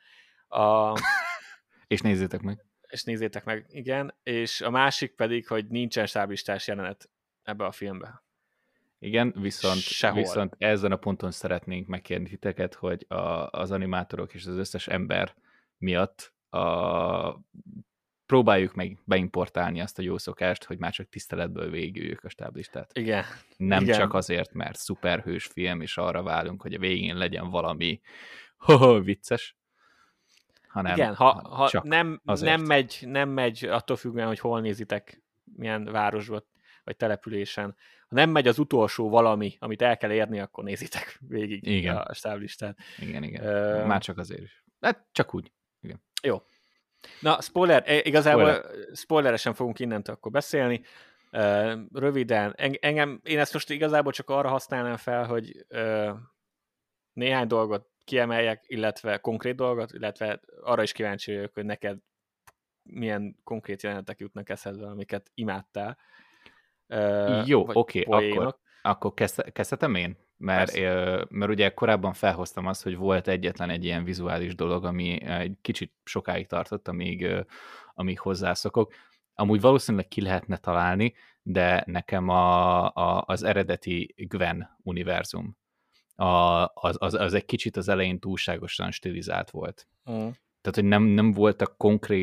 És nézzétek meg. És nézzétek meg, igen. És a másik pedig, hogy nincsen stáblistás jelenet ebbe a filmbe. Igen, viszont ezen a ponton szeretnénk megkérni titeket, hogy az animátorok és az összes ember miatt próbáljuk meg beimportálni azt a jó szokást, hogy már csak tiszteletből végüljük a stáblistát. Igen. Nem csak azért, mert szuperhős film, és arra válunk, hogy a végén legyen valami vicces, hanem igen, ha csak nem megy attól függően, hogy hol nézitek, milyen városban vagy településen. Ha nem megy az utolsó valami, amit el kell érni, akkor nézitek végig a stáblistát. Igen. Már csak azért is. Hát csak úgy. Igen. Jó. Na, igazából spoileresen fogunk innentől akkor beszélni. Röviden. Én ezt most igazából csak arra használnám fel, hogy néhány dolgot kiemeljek, illetve konkrét dolgot, illetve arra is kíváncsi vagyok, hogy neked milyen konkrét jelenetek jutnak eszedbe, amiket imádtál. Jó, oké, akkor kezdhetem én? mert ugye korábban felhoztam azt, hogy volt egyetlen egy ilyen vizuális dolog, ami egy kicsit sokáig tartott, amíg hozzászokok. Amúgy valószínűleg ki lehetne találni, de nekem az eredeti Gwen univerzum az egy kicsit az elején túlságosan stilizált volt. Tehát, hogy nem voltak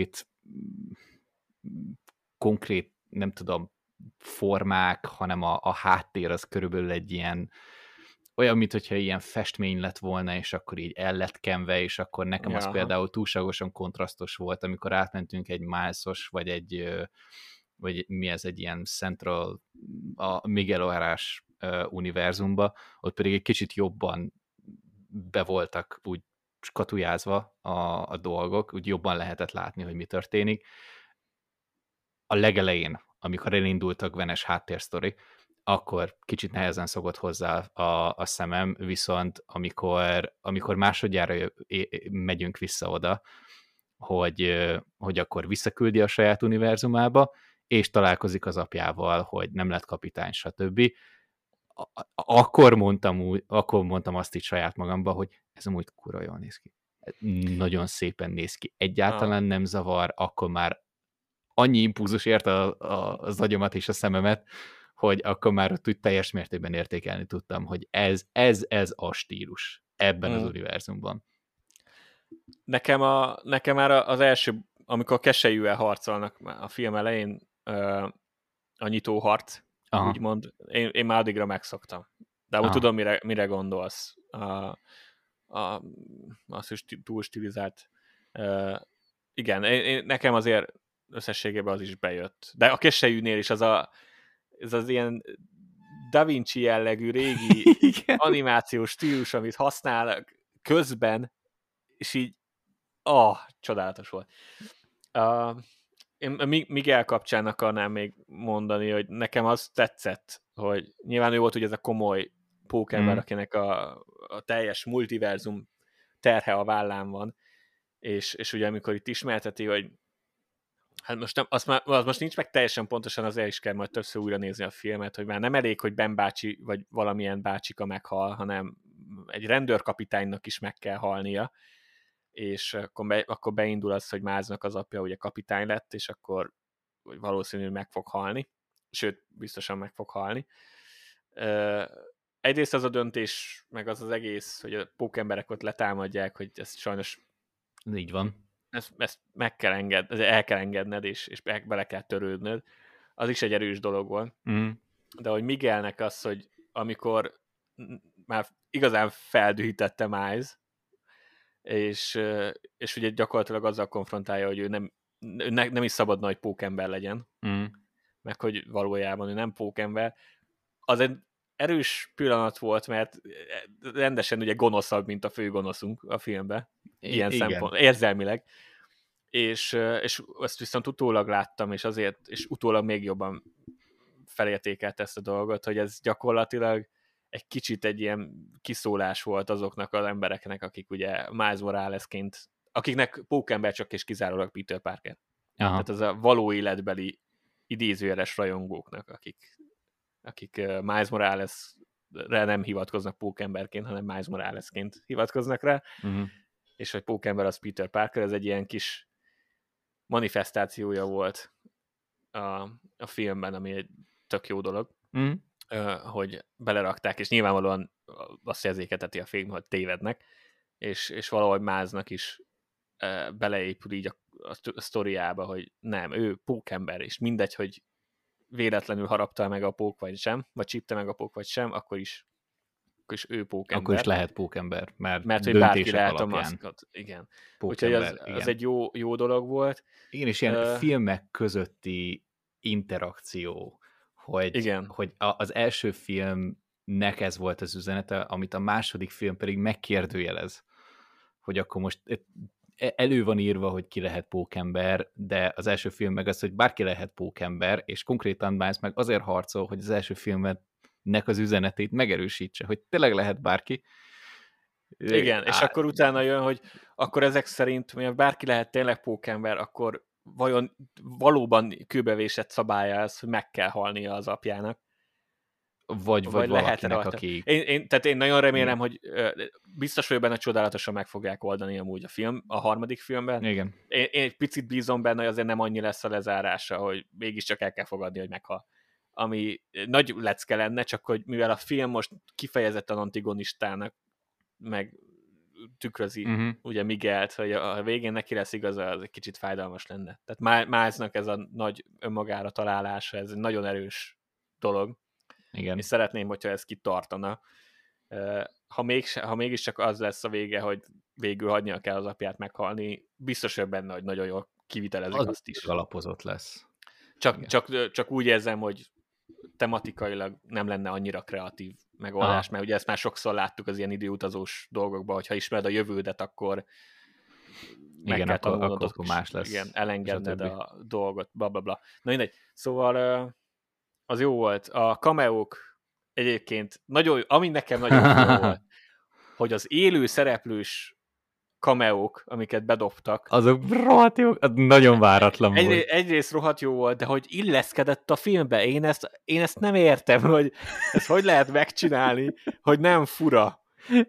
konkrét, nem tudom, formák, hanem a háttér az körülbelül egy ilyen olyan, mintha ilyen festmény lett volna, és akkor így el lett kenve, és akkor nekem az például túlságosan kontrasztos volt, amikor átmentünk egy Miles-os, vagy mi ez, egy ilyen Central, a Miguel O'Hara-s univerzumba, ott pedig egy kicsit jobban be voltak úgy skatujázva a dolgok, úgy jobban lehetett látni, hogy mi történik. A legelején, amikor elindult a Gwen-es háttérsztori, akkor kicsit nehezen szokott hozzá a szemem, viszont amikor másodjára megyünk vissza oda, hogy akkor visszaküldi a saját univerzumába, és találkozik az apjával, hogy nem lett kapitány, stb. Akkor mondtam azt itt saját magamba, hogy ez amúgy kurva jól néz ki. Nagyon szépen néz ki. Egyáltalán nem zavar, akkor már annyi impulzus ért az agyamat és a szememet, hogy akkor már ott úgy teljes mértékben értékelni tudtam, hogy ez a stílus ebben az univerzumban. Nekem már az első, amikor keselyűvel harcolnak a film elején, a nyitó harc, úgymond, én már addigra megszoktam. De úgy tudom, mire gondolsz. Az is túl stilizált. Igen, nekem azért összességében az is bejött. De a keselyűnél is ez az ilyen Da Vinci jellegű régi animációs stílus, amit használnak közben, és így csodálatos volt. Én Miguel kapcsán akarnám még mondani, hogy nekem az tetszett, hogy nyilván ő volt ugye ez a komoly pókember, akinek a teljes multiverzum terhe a vállán van, és ugye amikor itt ismerteti, hogy hát az most nincs meg teljesen pontosan, azért is kell majd többször újra nézni a filmet, hogy már nem elég, hogy Ben bácsi, vagy valamilyen bácsika meghal, hanem egy rendőrkapitánynak is meg kell halnia, és akkor beindul az, hogy Milesnak az apja ugye kapitány lett, és akkor valószínűleg meg fog halni, sőt, biztosan meg fog halni. Egyrészt az a döntés, meg az egész, hogy a pókemberek ott letámadják, hogy ez sajnos így van. Ezt el kell engedned, és bele kell törődnöd. Az is egy erős dolog volt. De hogy Miguelnek az, hogy amikor már igazán feldühítette Miles, és ugye gyakorlatilag azzal konfrontálja, hogy ő nem is szabadna, hogy pókember legyen, meg hogy valójában ő nem pókember. Az egy erős pillanat volt, mert rendesen ugye gonoszabb, mint a főgonoszunk a filmben. Ilyen szempont, érzelmileg. És ezt viszont utólag láttam, és utólag még jobban felértékelt ezt a dolgot, hogy ez gyakorlatilag egy kicsit egy ilyen kiszólás volt azoknak az embereknek, akik ugye Miles Moralesként, akiknek pókember csak és kizárólag Peter Parker. Tehát az a való életbeli idézőjeles rajongóknak, akik Miles Moralesre nem hivatkoznak pókemberként, hanem Miles Moralesként hivatkoznak rá, és hogy pókember az Peter Parker, ez egy ilyen kis manifestációja volt a filmben, ami egy tök jó dolog, hogy belerakták, és nyilvánvalóan azt érzékelteti a film, hogy tévednek, és valahogy Milesnak is beleépül így a sztoriába, hogy nem, ő pókember, és mindegy, hogy véletlenül harapta meg a pók, vagy sem, vagy csípte meg a pók, vagy sem, akkor is ő pókember. Akkor is lehet pókember, mert hogy bárki lehet a maszkot. Igen. Úgyhogy az egy jó dolog volt. Igen, és ilyen filmek közötti interakció, hogy az első filmnek ez volt az üzenete, amit a második film pedig megkérdőjelez, hogy akkor most elő van írva, hogy ki lehet pókember, de az első film meg az, hogy bárki lehet pókember, és konkrétan Miles meg azért harcol, hogy az első filmnek az üzenetét megerősítse, hogy tényleg lehet bárki. Igen, és akkor utána jön, hogy akkor ezek szerint, mivel bárki lehet tényleg pókember, akkor vajon valóban kőbevésett szabálya ez, hogy meg kell halnia az apjának. Vagy valakinek, rajta. aki... Tehát én nagyon remélem, Igen. hogy biztos vagyok benne, csodálatosan meg fogják oldani amúgy a harmadik filmben. Igen. Én egy picit bízom benne, hogy azért nem annyi lesz a lezárása, hogy mégiscsak el kell fogadni, hogy meghal. Ami nagy lecke lenne, csak hogy mivel a film most kifejezetten antigonistának meg tükrözi ugye Miguelt, hogy a végén neki lesz igaza, az egy kicsit fájdalmas lenne. Tehát Milesnak ez a nagy önmagára találása, ez egy nagyon erős dolog. Igen. És szeretném, hogyha ez kitartana. Ha mégiscsak az lesz a vége, hogy végül hagynia kell az apját meghalni, biztos vagyok benne, hogy nagyon jól kivitelezik azt is. Alapozott lesz. Csak úgy érzem, hogy tematikailag nem lenne annyira kreatív megoldás, mert ugye ezt már sokszor láttuk az ilyen időutazós dolgokban, hogy ha ismered a jövődet, akkor meg kell tanulnod, akkor más lesz. Igen, elengedned a dolgot, blablabla. Na mindegy. Szóval az jó volt. A cameók egyébként ami nekem nagyon jó volt, hogy az élő szereplős cameók, amiket bedobtak. Azok rohadt jók, az nagyon váratlan volt. Egyrészt rohadt jó volt, de hogy illeszkedett a filmbe. Én ezt nem értem, hogy ezt hogy lehet megcsinálni, hogy nem fura.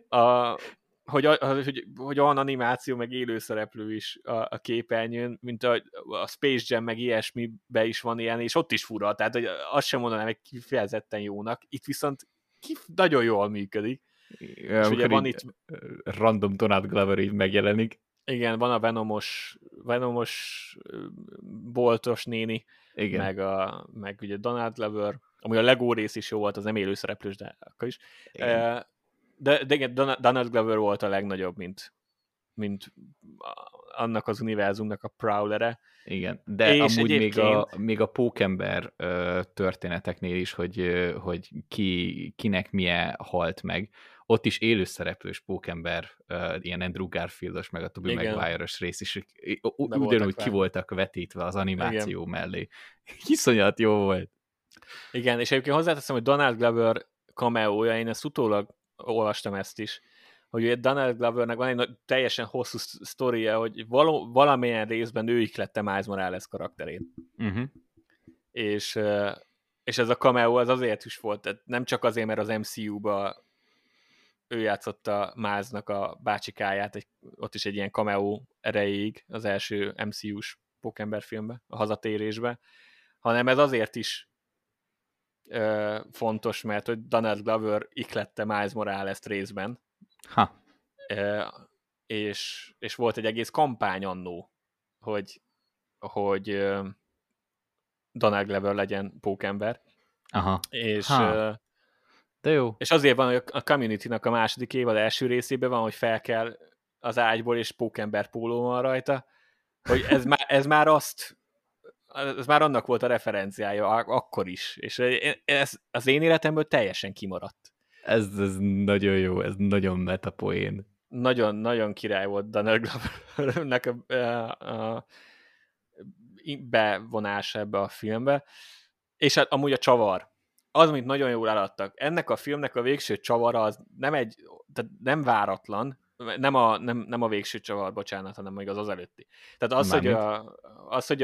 Hogy olyan animáció, meg élőszereplő is a képernyőn, mint a Space Jam, meg ilyesmibe is van ilyen, és ott is fura, tehát hogy azt sem mondanám, hogy kifejezetten jónak. Itt viszont nagyon jól működik. És ugye van itt random Donald Glover így megjelenik. Igen, van a Venomos boltos néni, igen. meg ugye Donald Glover, ami a Lego rész is jó volt, az nem élőszereplős, de akkor is. De igen, Donald Glover volt a legnagyobb, mint annak az univerzumnak a prowlere. Igen, de és amúgy még a pókember történeteknél is, hogy kinek milyen halt meg, ott is élőszereplős pókember, ilyen Andrew Garfieldos, meg a Tobey Maguire-os rész is, ugyanúgy ki voltak vetítve az animáció mellé. Iszonyat jó volt. Igen, és egyébként hozzáteszem, hogy Donald Glover cameója, én ezt utólag olvastam ezt is, hogy Donald Glovernek van egy teljesen hosszú sztoria, hogy valamilyen részben ő ihlette Miles Morales karakterét. És ez a cameo az azért is volt, tehát nem csak azért, mert az MCU-ba ő játszotta Milesnak a bácsikáját, ott is egy ilyen cameo erejéig az első MCU-s Pókember filmbe, a hazatérésbe, hanem ez azért is fontos, mert hogy Donald Glover ihlette Miles Morales-t részben. És volt egy egész kampány annó, hogy Donald Glover legyen pókember. De jó. És azért van, hogy a Community-nak a második évad első részében van, hogy fel kell az ágyból, és pókember póló van rajta, hogy ez már annak volt a referenciája akkor is, és ez az én életemből teljesen kimaradt. Ez nagyon jó, ez nagyon metapoén. Nagyon, nagyon király volt Donald Glovernek a bevonása ebbe a filmbe, és hát amúgy a csavar. Az, amit nagyon jól eladtak. Ennek a filmnek a végső csavara az tehát nem váratlan, nem a végső csavar, bocsánat, hanem még az előtti. Tehát hogy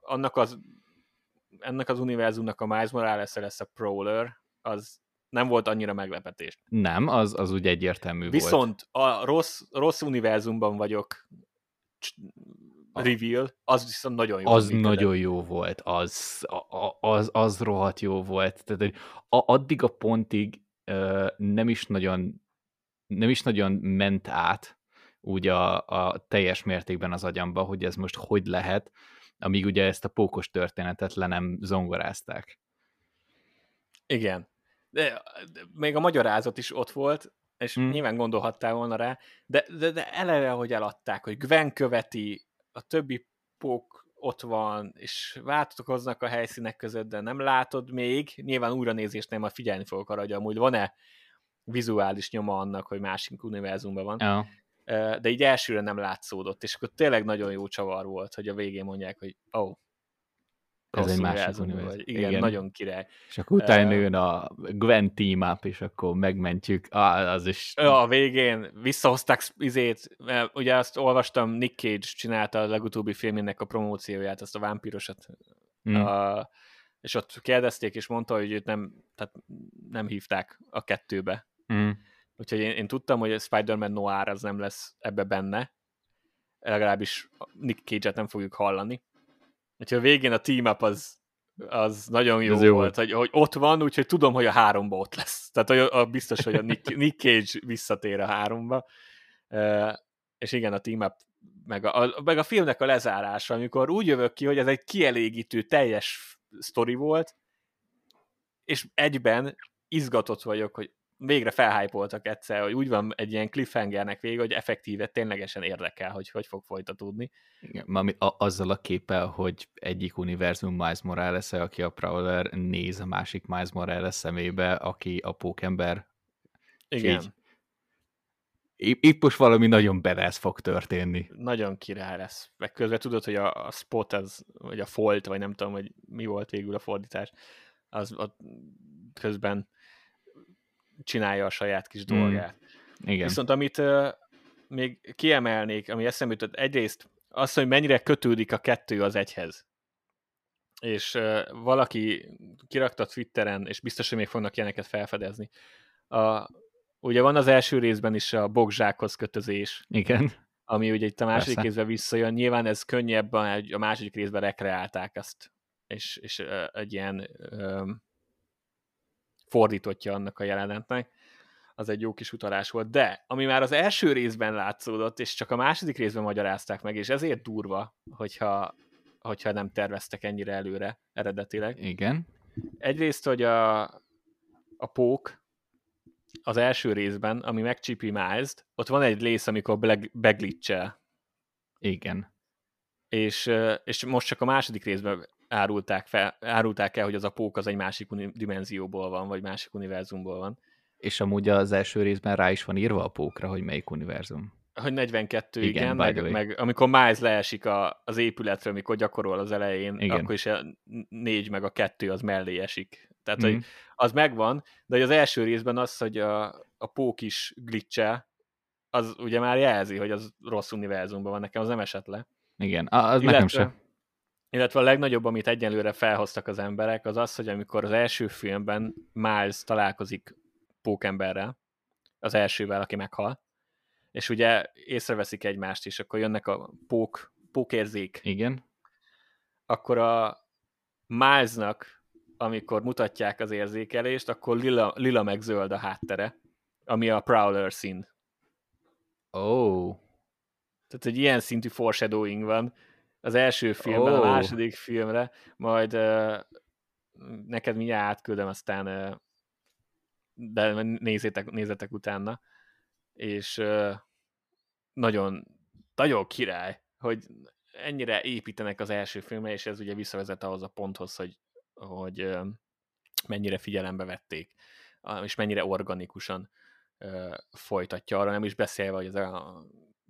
ennek az univerzumnak a Miles Morales lesz a Prowler, az nem volt annyira meglepetés. Nem, az úgy egyértelmű volt. Viszont a rossz univerzumban vagyok reveal, az viszont nagyon jó. Az nagyon jó volt, az rohadt jó volt. Tehát addig a pontig nem is nagyon ment át úgy a teljes mértékben az agyamba, hogy ez most hogy lehet, amíg ugye ezt a pókos történetet le nem zongorázták. Igen. De még a magyarázat is ott volt, és nyilván gondolhattál volna rá, de eleve, hogy eladták, hogy Gwen követi, a többi pók ott van, és változnak a helyszínek között, de nem látod még, nyilván újranézést nem, majd figyelni fogok arra, hogy amúgy van-e vizuális nyoma annak, hogy másik univerzumban van, de így elsőre nem látszódott, és akkor tényleg nagyon jó csavar volt, hogy a végén mondják, hogy ez egy másik univerzum. Igen, nagyon király. És akkor utána jön a Gwen team up, és akkor megmentjük. Az is... A végén visszahozták ugye azt olvastam, Nick Cage csinálta a legutóbbi filmének a promócióját, azt a vámpírosat. és ott kérdezték, és mondta, hogy őt nem hívták a 2-be. Úgyhogy én tudtam, hogy a Spider-Man Noir az nem lesz ebbe benne, legalábbis Nick Cage-et nem fogjuk hallani. Úgyhogy a végén a team-up az nagyon jó volt, hogy ott van, úgyhogy tudom, hogy a 3-ba ott lesz. Tehát biztos, hogy a Nick Cage visszatér a 3-ba. És igen, a team-up, meg a filmnek a lezárása, amikor úgy jövök ki, hogy ez egy kielégítő, teljes sztori volt, és egyben izgatott vagyok, hogy végre felhypoltak egyszer, hogy úgy van egy ilyen cliffhangernek vége, hogy effektíve ténylegesen érdekel, hogy fog folytatódni. Igen, azzal a képpel, hogy egyik univerzum Miles Morales, aki a Prowler, néz a másik Miles Morales szemébe, aki a pókember. Igen. Itt most valami nagyon badass fog történni. Nagyon király lesz. Meg közben tudod, hogy a spot, vagy a folt, vagy nem tudom, hogy mi volt végül a fordítás, az közben csinálja a saját kis dolgát. Igen. Viszont amit még kiemelnék, ami eszembe jutott, egyrészt az, hogy mennyire kötődik a 2 az 1-hez. És valaki kirakta Twitteren, és biztos, hogy még fognak ilyeneket felfedezni. Ugye van az első részben is a bokzsákhoz kötözés. Igen. Ami ugye itt a második részben visszajön. Nyilván ez könnyebb, a második részben rekreálták ezt, és egy ilyen fordítottja annak a jelenetnek. Az egy jó kis utalás volt. De, ami már az első részben látszódott, és csak a második részben magyarázták meg, és ezért durva, hogyha nem terveztek ennyire előre eredetileg. Igen. Egyrészt, hogy a pók az első részben, ami megcsípi Miles-t, ott van egy rész, amikor beglitchel. Igen. És most csak a második részben árulták el, hogy az a pók az egy másik dimenzióból van, vagy másik univerzumból van. És amúgy az első részben rá is van írva a pókra, hogy melyik univerzum. Hogy 42, igen meg amikor Miles leesik az épületről, amikor gyakorol az elején, igen. Akkor is a 4 meg a 2 az mellé esik. Tehát, hogy az megvan, de hogy az első részben az, hogy a pók is glitchel, az ugye már jelzi, hogy az rossz univerzumban van, nekem az nem esett le. Igen, az nekem sem. Illetve a legnagyobb, amit egyenlőre felhoztak az emberek, az az, hogy amikor az első filmben Miles találkozik pókemberrel, az elsővel, aki meghal, és ugye észreveszik egymást, és akkor jönnek a pókérzék. Igen. Akkor a Milesnak, amikor mutatják az érzékelést, akkor lila meg zöld a háttere, ami a Prowler szín. Tehát egy ilyen szintű foreshadowing van az első filmben, a második filmre, majd neked mindjárt átküldöm, aztán de nézzetek utána, és nagyon, nagyon király, hogy ennyire építenek az első filmre, és ez ugye visszavezet ahhoz a ponthoz, hogy mennyire figyelembe vették, és mennyire organikusan folytatja, arra nem is beszélve, hogy ez a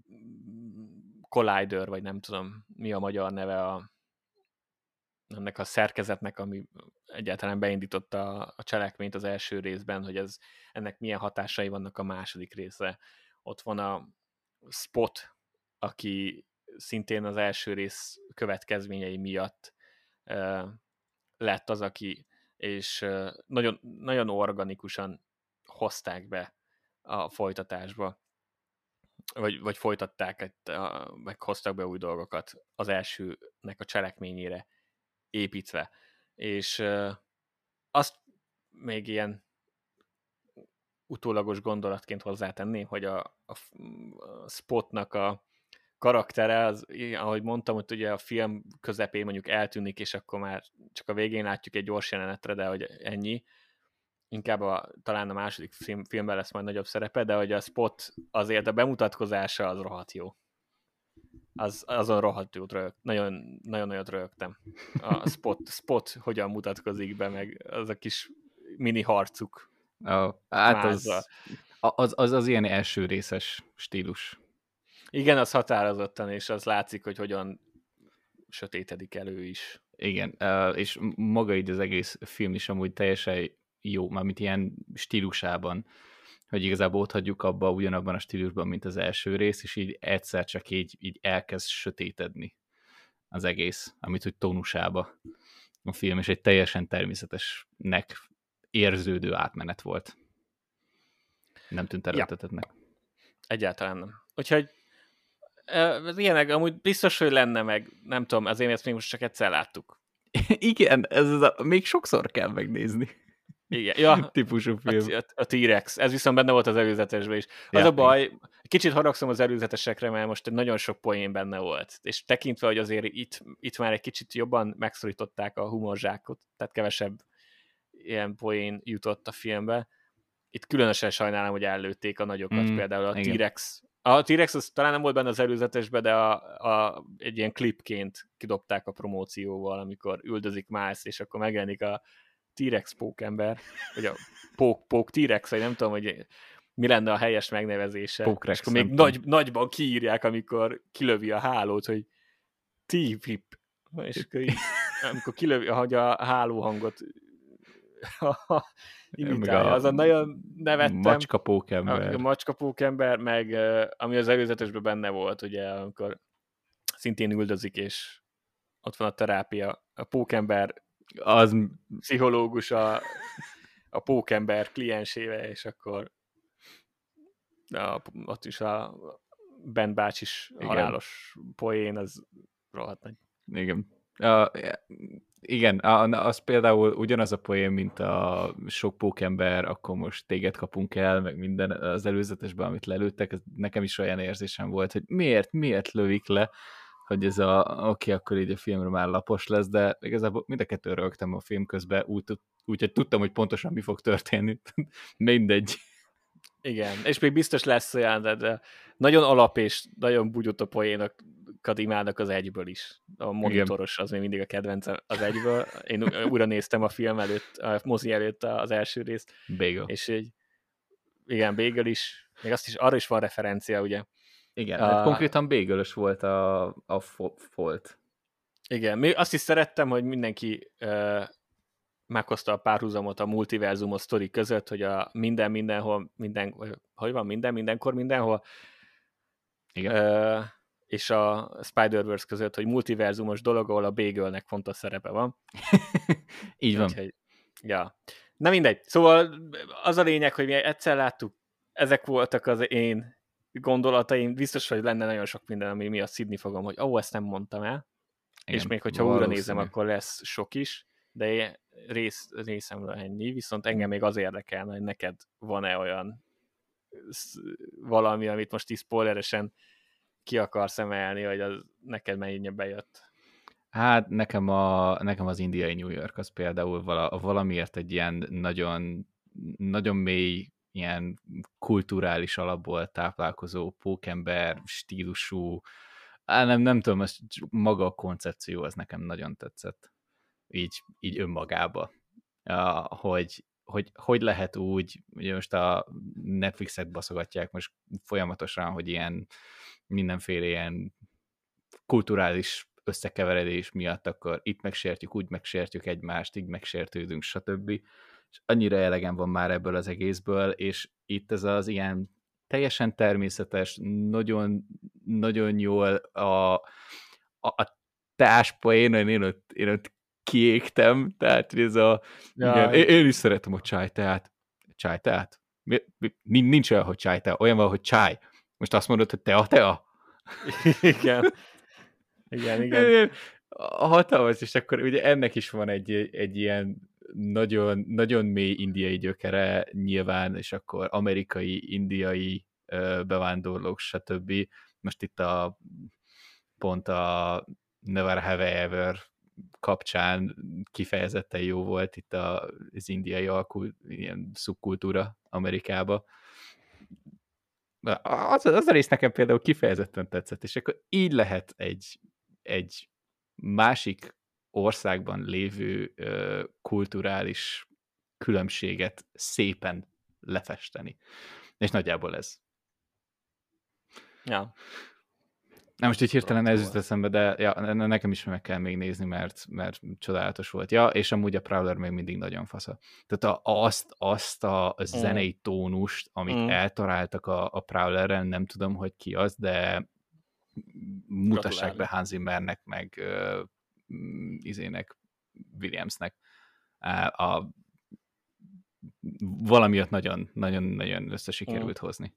Collider, vagy nem tudom, mi a magyar neve ennek a szerkezetnek, ami egyáltalán beindította a cselekményt az első részben, hogy ennek milyen hatásai vannak a második részre. Ott van a Spot, aki szintén az első rész következményei miatt lett az, aki, és nagyon, nagyon organikusan hozták be a folytatásba, vagy folytatták, meg hoztak be új dolgokat az elsőnek a cselekményére építve. És azt még ilyen utólagos gondolatként hozzátenném, hogy a Spotnak a karaktere, az, ahogy mondtam, hogy ugye a film közepén mondjuk eltűnik, és akkor már csak a végén látjuk egy gyors jelenetre, de hogy ennyi. Inkább talán a második filmben lesz majd nagyobb szerepe, de hogy a Spot azért a bemutatkozása az rohadt jó. Azon rohadt jót nagyon nagyot röhögtem. A Spot hogyan mutatkozik be, meg az a kis mini harcuk. Hát az ilyen első részes stílus. Igen, az határozottan, és az látszik, hogy hogyan sötétedik elő is. Igen, és maga így az egész film is amúgy teljesen jó, mármint ilyen stílusában, hogy igazából ott hagyjuk abba ugyanabban a stílusban, mint az első rész, és így egyszer csak így elkezd sötétedni az egész, amit úgy tónusába. a film, és egy teljesen természetesnek érződő átmenet volt. Nem tűnt erőltetettnek. Egyáltalán nem. Úgyhogy az ilyenek, amúgy biztos, hogy lenne meg, nem tudom, azért ezt még most csak egyszer láttuk. Igen, még sokszor kell megnézni. Igen, ja, típusú film. A T-Rex, ez viszont benne volt az előzetesben is. Az a baj, kicsit haragszom az előzetesekre, mert most nagyon sok poén benne volt. És tekintve, hogy azért itt már egy kicsit jobban megszorították a humorzsákot, tehát kevesebb ilyen poén jutott a filmbe. Itt különösen sajnálom, hogy ellőtték a nagyokat, például a igen. T-Rex. A T-Rex az talán nem volt benne az előzetesben, de egy ilyen klipként kidobták a promócióval, amikor üldözik Miles, és akkor megjelenik a T-Rex pókember, vagy a pók T-Rex, vagy nem tudom, hogy mi lenne a helyes megnevezése. Pókrex, és akkor még nagyban kiírják, amikor kilövi a hálót, hogy T-Pip. És akkor amikor kilövi, hogy a hálóhangot imitálja. Azon nagyon nevettem. Macska pókember. A macska pókember, meg ami az előzetesben benne volt, ugye, amikor szintén üldözik, és ott van a terápia. A pókember az pszichológus a pókember kliensével, és akkor ott is a Ben bácsis halálos poén, az rohadt nagy. Igen. Igen, az például ugyanaz a poén, mint a sok pókember, akkor most téged kapunk el, meg minden az előzetesben, amit lelőttek, ez nekem is olyan érzésem volt, hogy miért lövik le, hogy ez oké, akkor így a filmről már lapos lesz, de igazából mind a kettőn rögtem a film közben, úgyhogy tudtam, hogy pontosan mi fog történni. Mindegy. Igen, és még biztos lesz olyan, de nagyon alap és nagyon bugyott a poénokat imádnak az egyből is. A monitoros az még mindig a kedvencem az egyből. Én újra néztem a film előtt, a mozi előtt az első részt. Bagel. És igen, Bagel is. Még arra is van referencia, ugye? Igen, konkrétan Bagel-ös volt a Folt. Igen, még azt is szerettem, hogy mindenki meghozta a párhuzamot a multiverzumos sztori között, hogy a mindenhol, mindenkor, mindenhol, igen. És a Spider-Verse között, hogy multiverzumos dolog, ahol a Bagelnek fontos szerepe van. Így van. Úgyhogy, ja. Na mindegy. Szóval az a lényeg, hogy mi egyszer láttuk, ezek voltak az én gondolataim. Biztos, hogy lenne nagyon sok minden, ami miatt szidni fogom, hogy ezt nem mondtam el. Igen, és még hogyha újra nézem, akkor lesz sok is. De részemről ennyi, viszont engem még az érdekelne, hogy neked van-e olyan valami, amit most is spoileresen ki akarsz emelni, hogy az neked mennyire bejött. Hát nekem az indiai New York az például valamiért egy ilyen nagyon, nagyon mély, ilyen kulturális alapból táplálkozó pókember stílusú, nem tudom, maga a koncepció az nekem nagyon tetszett. Így önmagába. Hogy lehet úgy, ugye most a Netflixet baszogatják most folyamatosan, hogy ilyen mindenféle ilyen kulturális összekeveredés miatt akkor itt megsértjük, úgy megsértjük egymást, így megsértődünk, stb. És annyira elegem van már ebből az egészből, és itt ez az ilyen teljesen természetes, nagyon, nagyon jól a társpoén, én ott kiégtem, tehát ez igen, én is szeretem a csajteát. Csajteát? Nincs olyan, hogy csajtea, olyan van, hogy csáj. Most azt mondod, hogy tea? Igen. Igen. Hatalmas, és akkor ugye ennek is van egy ilyen nagyon, nagyon mély indiai gyökere nyilván, és akkor amerikai, indiai bevándorlók, stb. Most itt pont a Never Have I Ever kapcsán kifejezetten jó volt itt az indiai ilyen szubkultúra Amerikába. Az a rész nekem például kifejezetten tetszett, és akkor így lehet egy másik országban lévő kulturális különbséget szépen lefesteni. És nagyjából ez. Ja. Na most így hirtelen ez jut eszembe, de ja, nekem is meg kell még nézni, mert csodálatos volt. Ja, és amúgy a Prowler még mindig nagyon fasza. Tehát azt a zenei tónust, amit eltaláltak a Prowlerrel, nem tudom, hogy ki az, de mutassák be Hans Zimmernek, meg izének, Williamsnek. Valamiatt nagyon összesikerült hozni.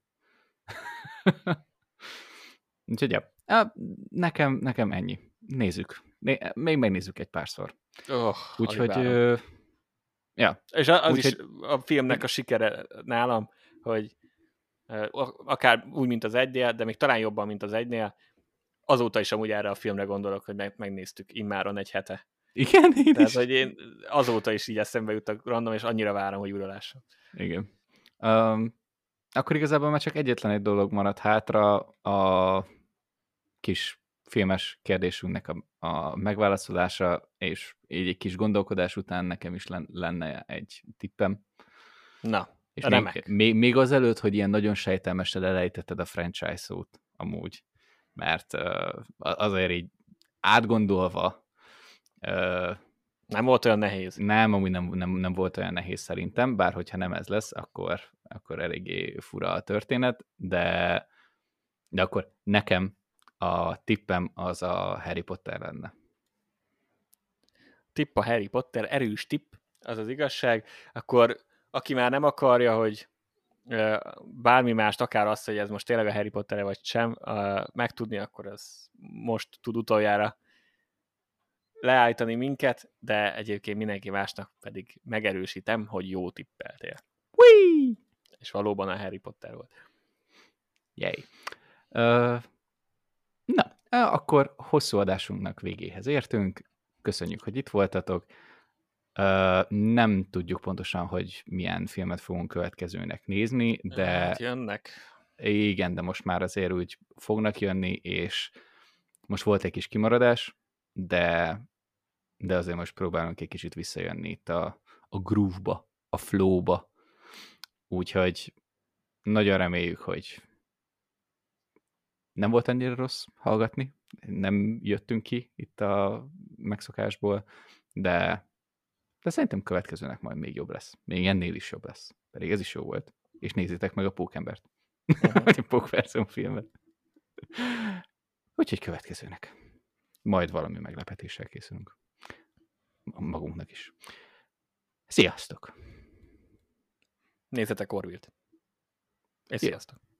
Úgyhogy ja, nekem ennyi. Nézzük. Még megnézzük egy párszor. Úgyhogy ja. És az is a filmnek a sikere nálam, hogy akár úgy, mint az 1-nél, de még talán jobban, mint az 1-nél, azóta is amúgy erre a filmre gondolok, hogy megnéztük immáron egy hete. Igen, én Tehát, is. hogy én azóta is így eszembe jutottak random, és annyira várom, hogy újra lássam. Igen. Akkor igazából már csak egyetlen egy dolog maradt hátra, a kis filmes kérdésünknek a megválaszolása, és így egy kis gondolkodás után nekem is lenne egy tippem. Na, és még azelőtt, hogy ilyen nagyon sejtelmesen elejtetted a franchise szót amúgy, mert azért így átgondolva nem volt olyan nehéz. Amúgy nem volt olyan nehéz szerintem, bár hogyha nem ez lesz, akkor eléggé fura a történet, de akkor nekem a tippem az a Harry Potter lenne. Tipp a Harry Potter, erős tipp, az az igazság. Akkor aki már nem akarja, hogy bármi mást, akár azt, hogy ez most tényleg a Harry Potter-e vagy sem, megtudni, akkor ez most tud utoljára leállítani minket, de egyébként mindenki másnak pedig megerősítem, hogy jó tippeltél. Whee! És valóban a Harry Potter volt. Yay. Na, akkor hosszú adásunknak végéhez értünk. Köszönjük, hogy itt voltatok. Nem tudjuk pontosan, hogy milyen filmet fogunk következőnek nézni, de... Hát jönnek. Igen, de most már azért úgy fognak jönni, és most volt egy kis kimaradás, de azért most próbálunk egy kicsit visszajönni itt a groove-ba, a flow-ba. Úgyhogy nagyon reméljük, hogy nem volt annyira rossz hallgatni, nem jöttünk ki itt a megszokásból, de szerintem következőnek majd még jobb lesz. Még ennél is jobb lesz. Pedig ez is jó volt. És nézzétek meg a Pókembert. Vagy a Pókverzum filmet. Úgyhogy következőnek. Majd valami meglepetéssel készülünk. Magunknak is. Sziasztok! Nézzetek Orville-t. És sziasztok!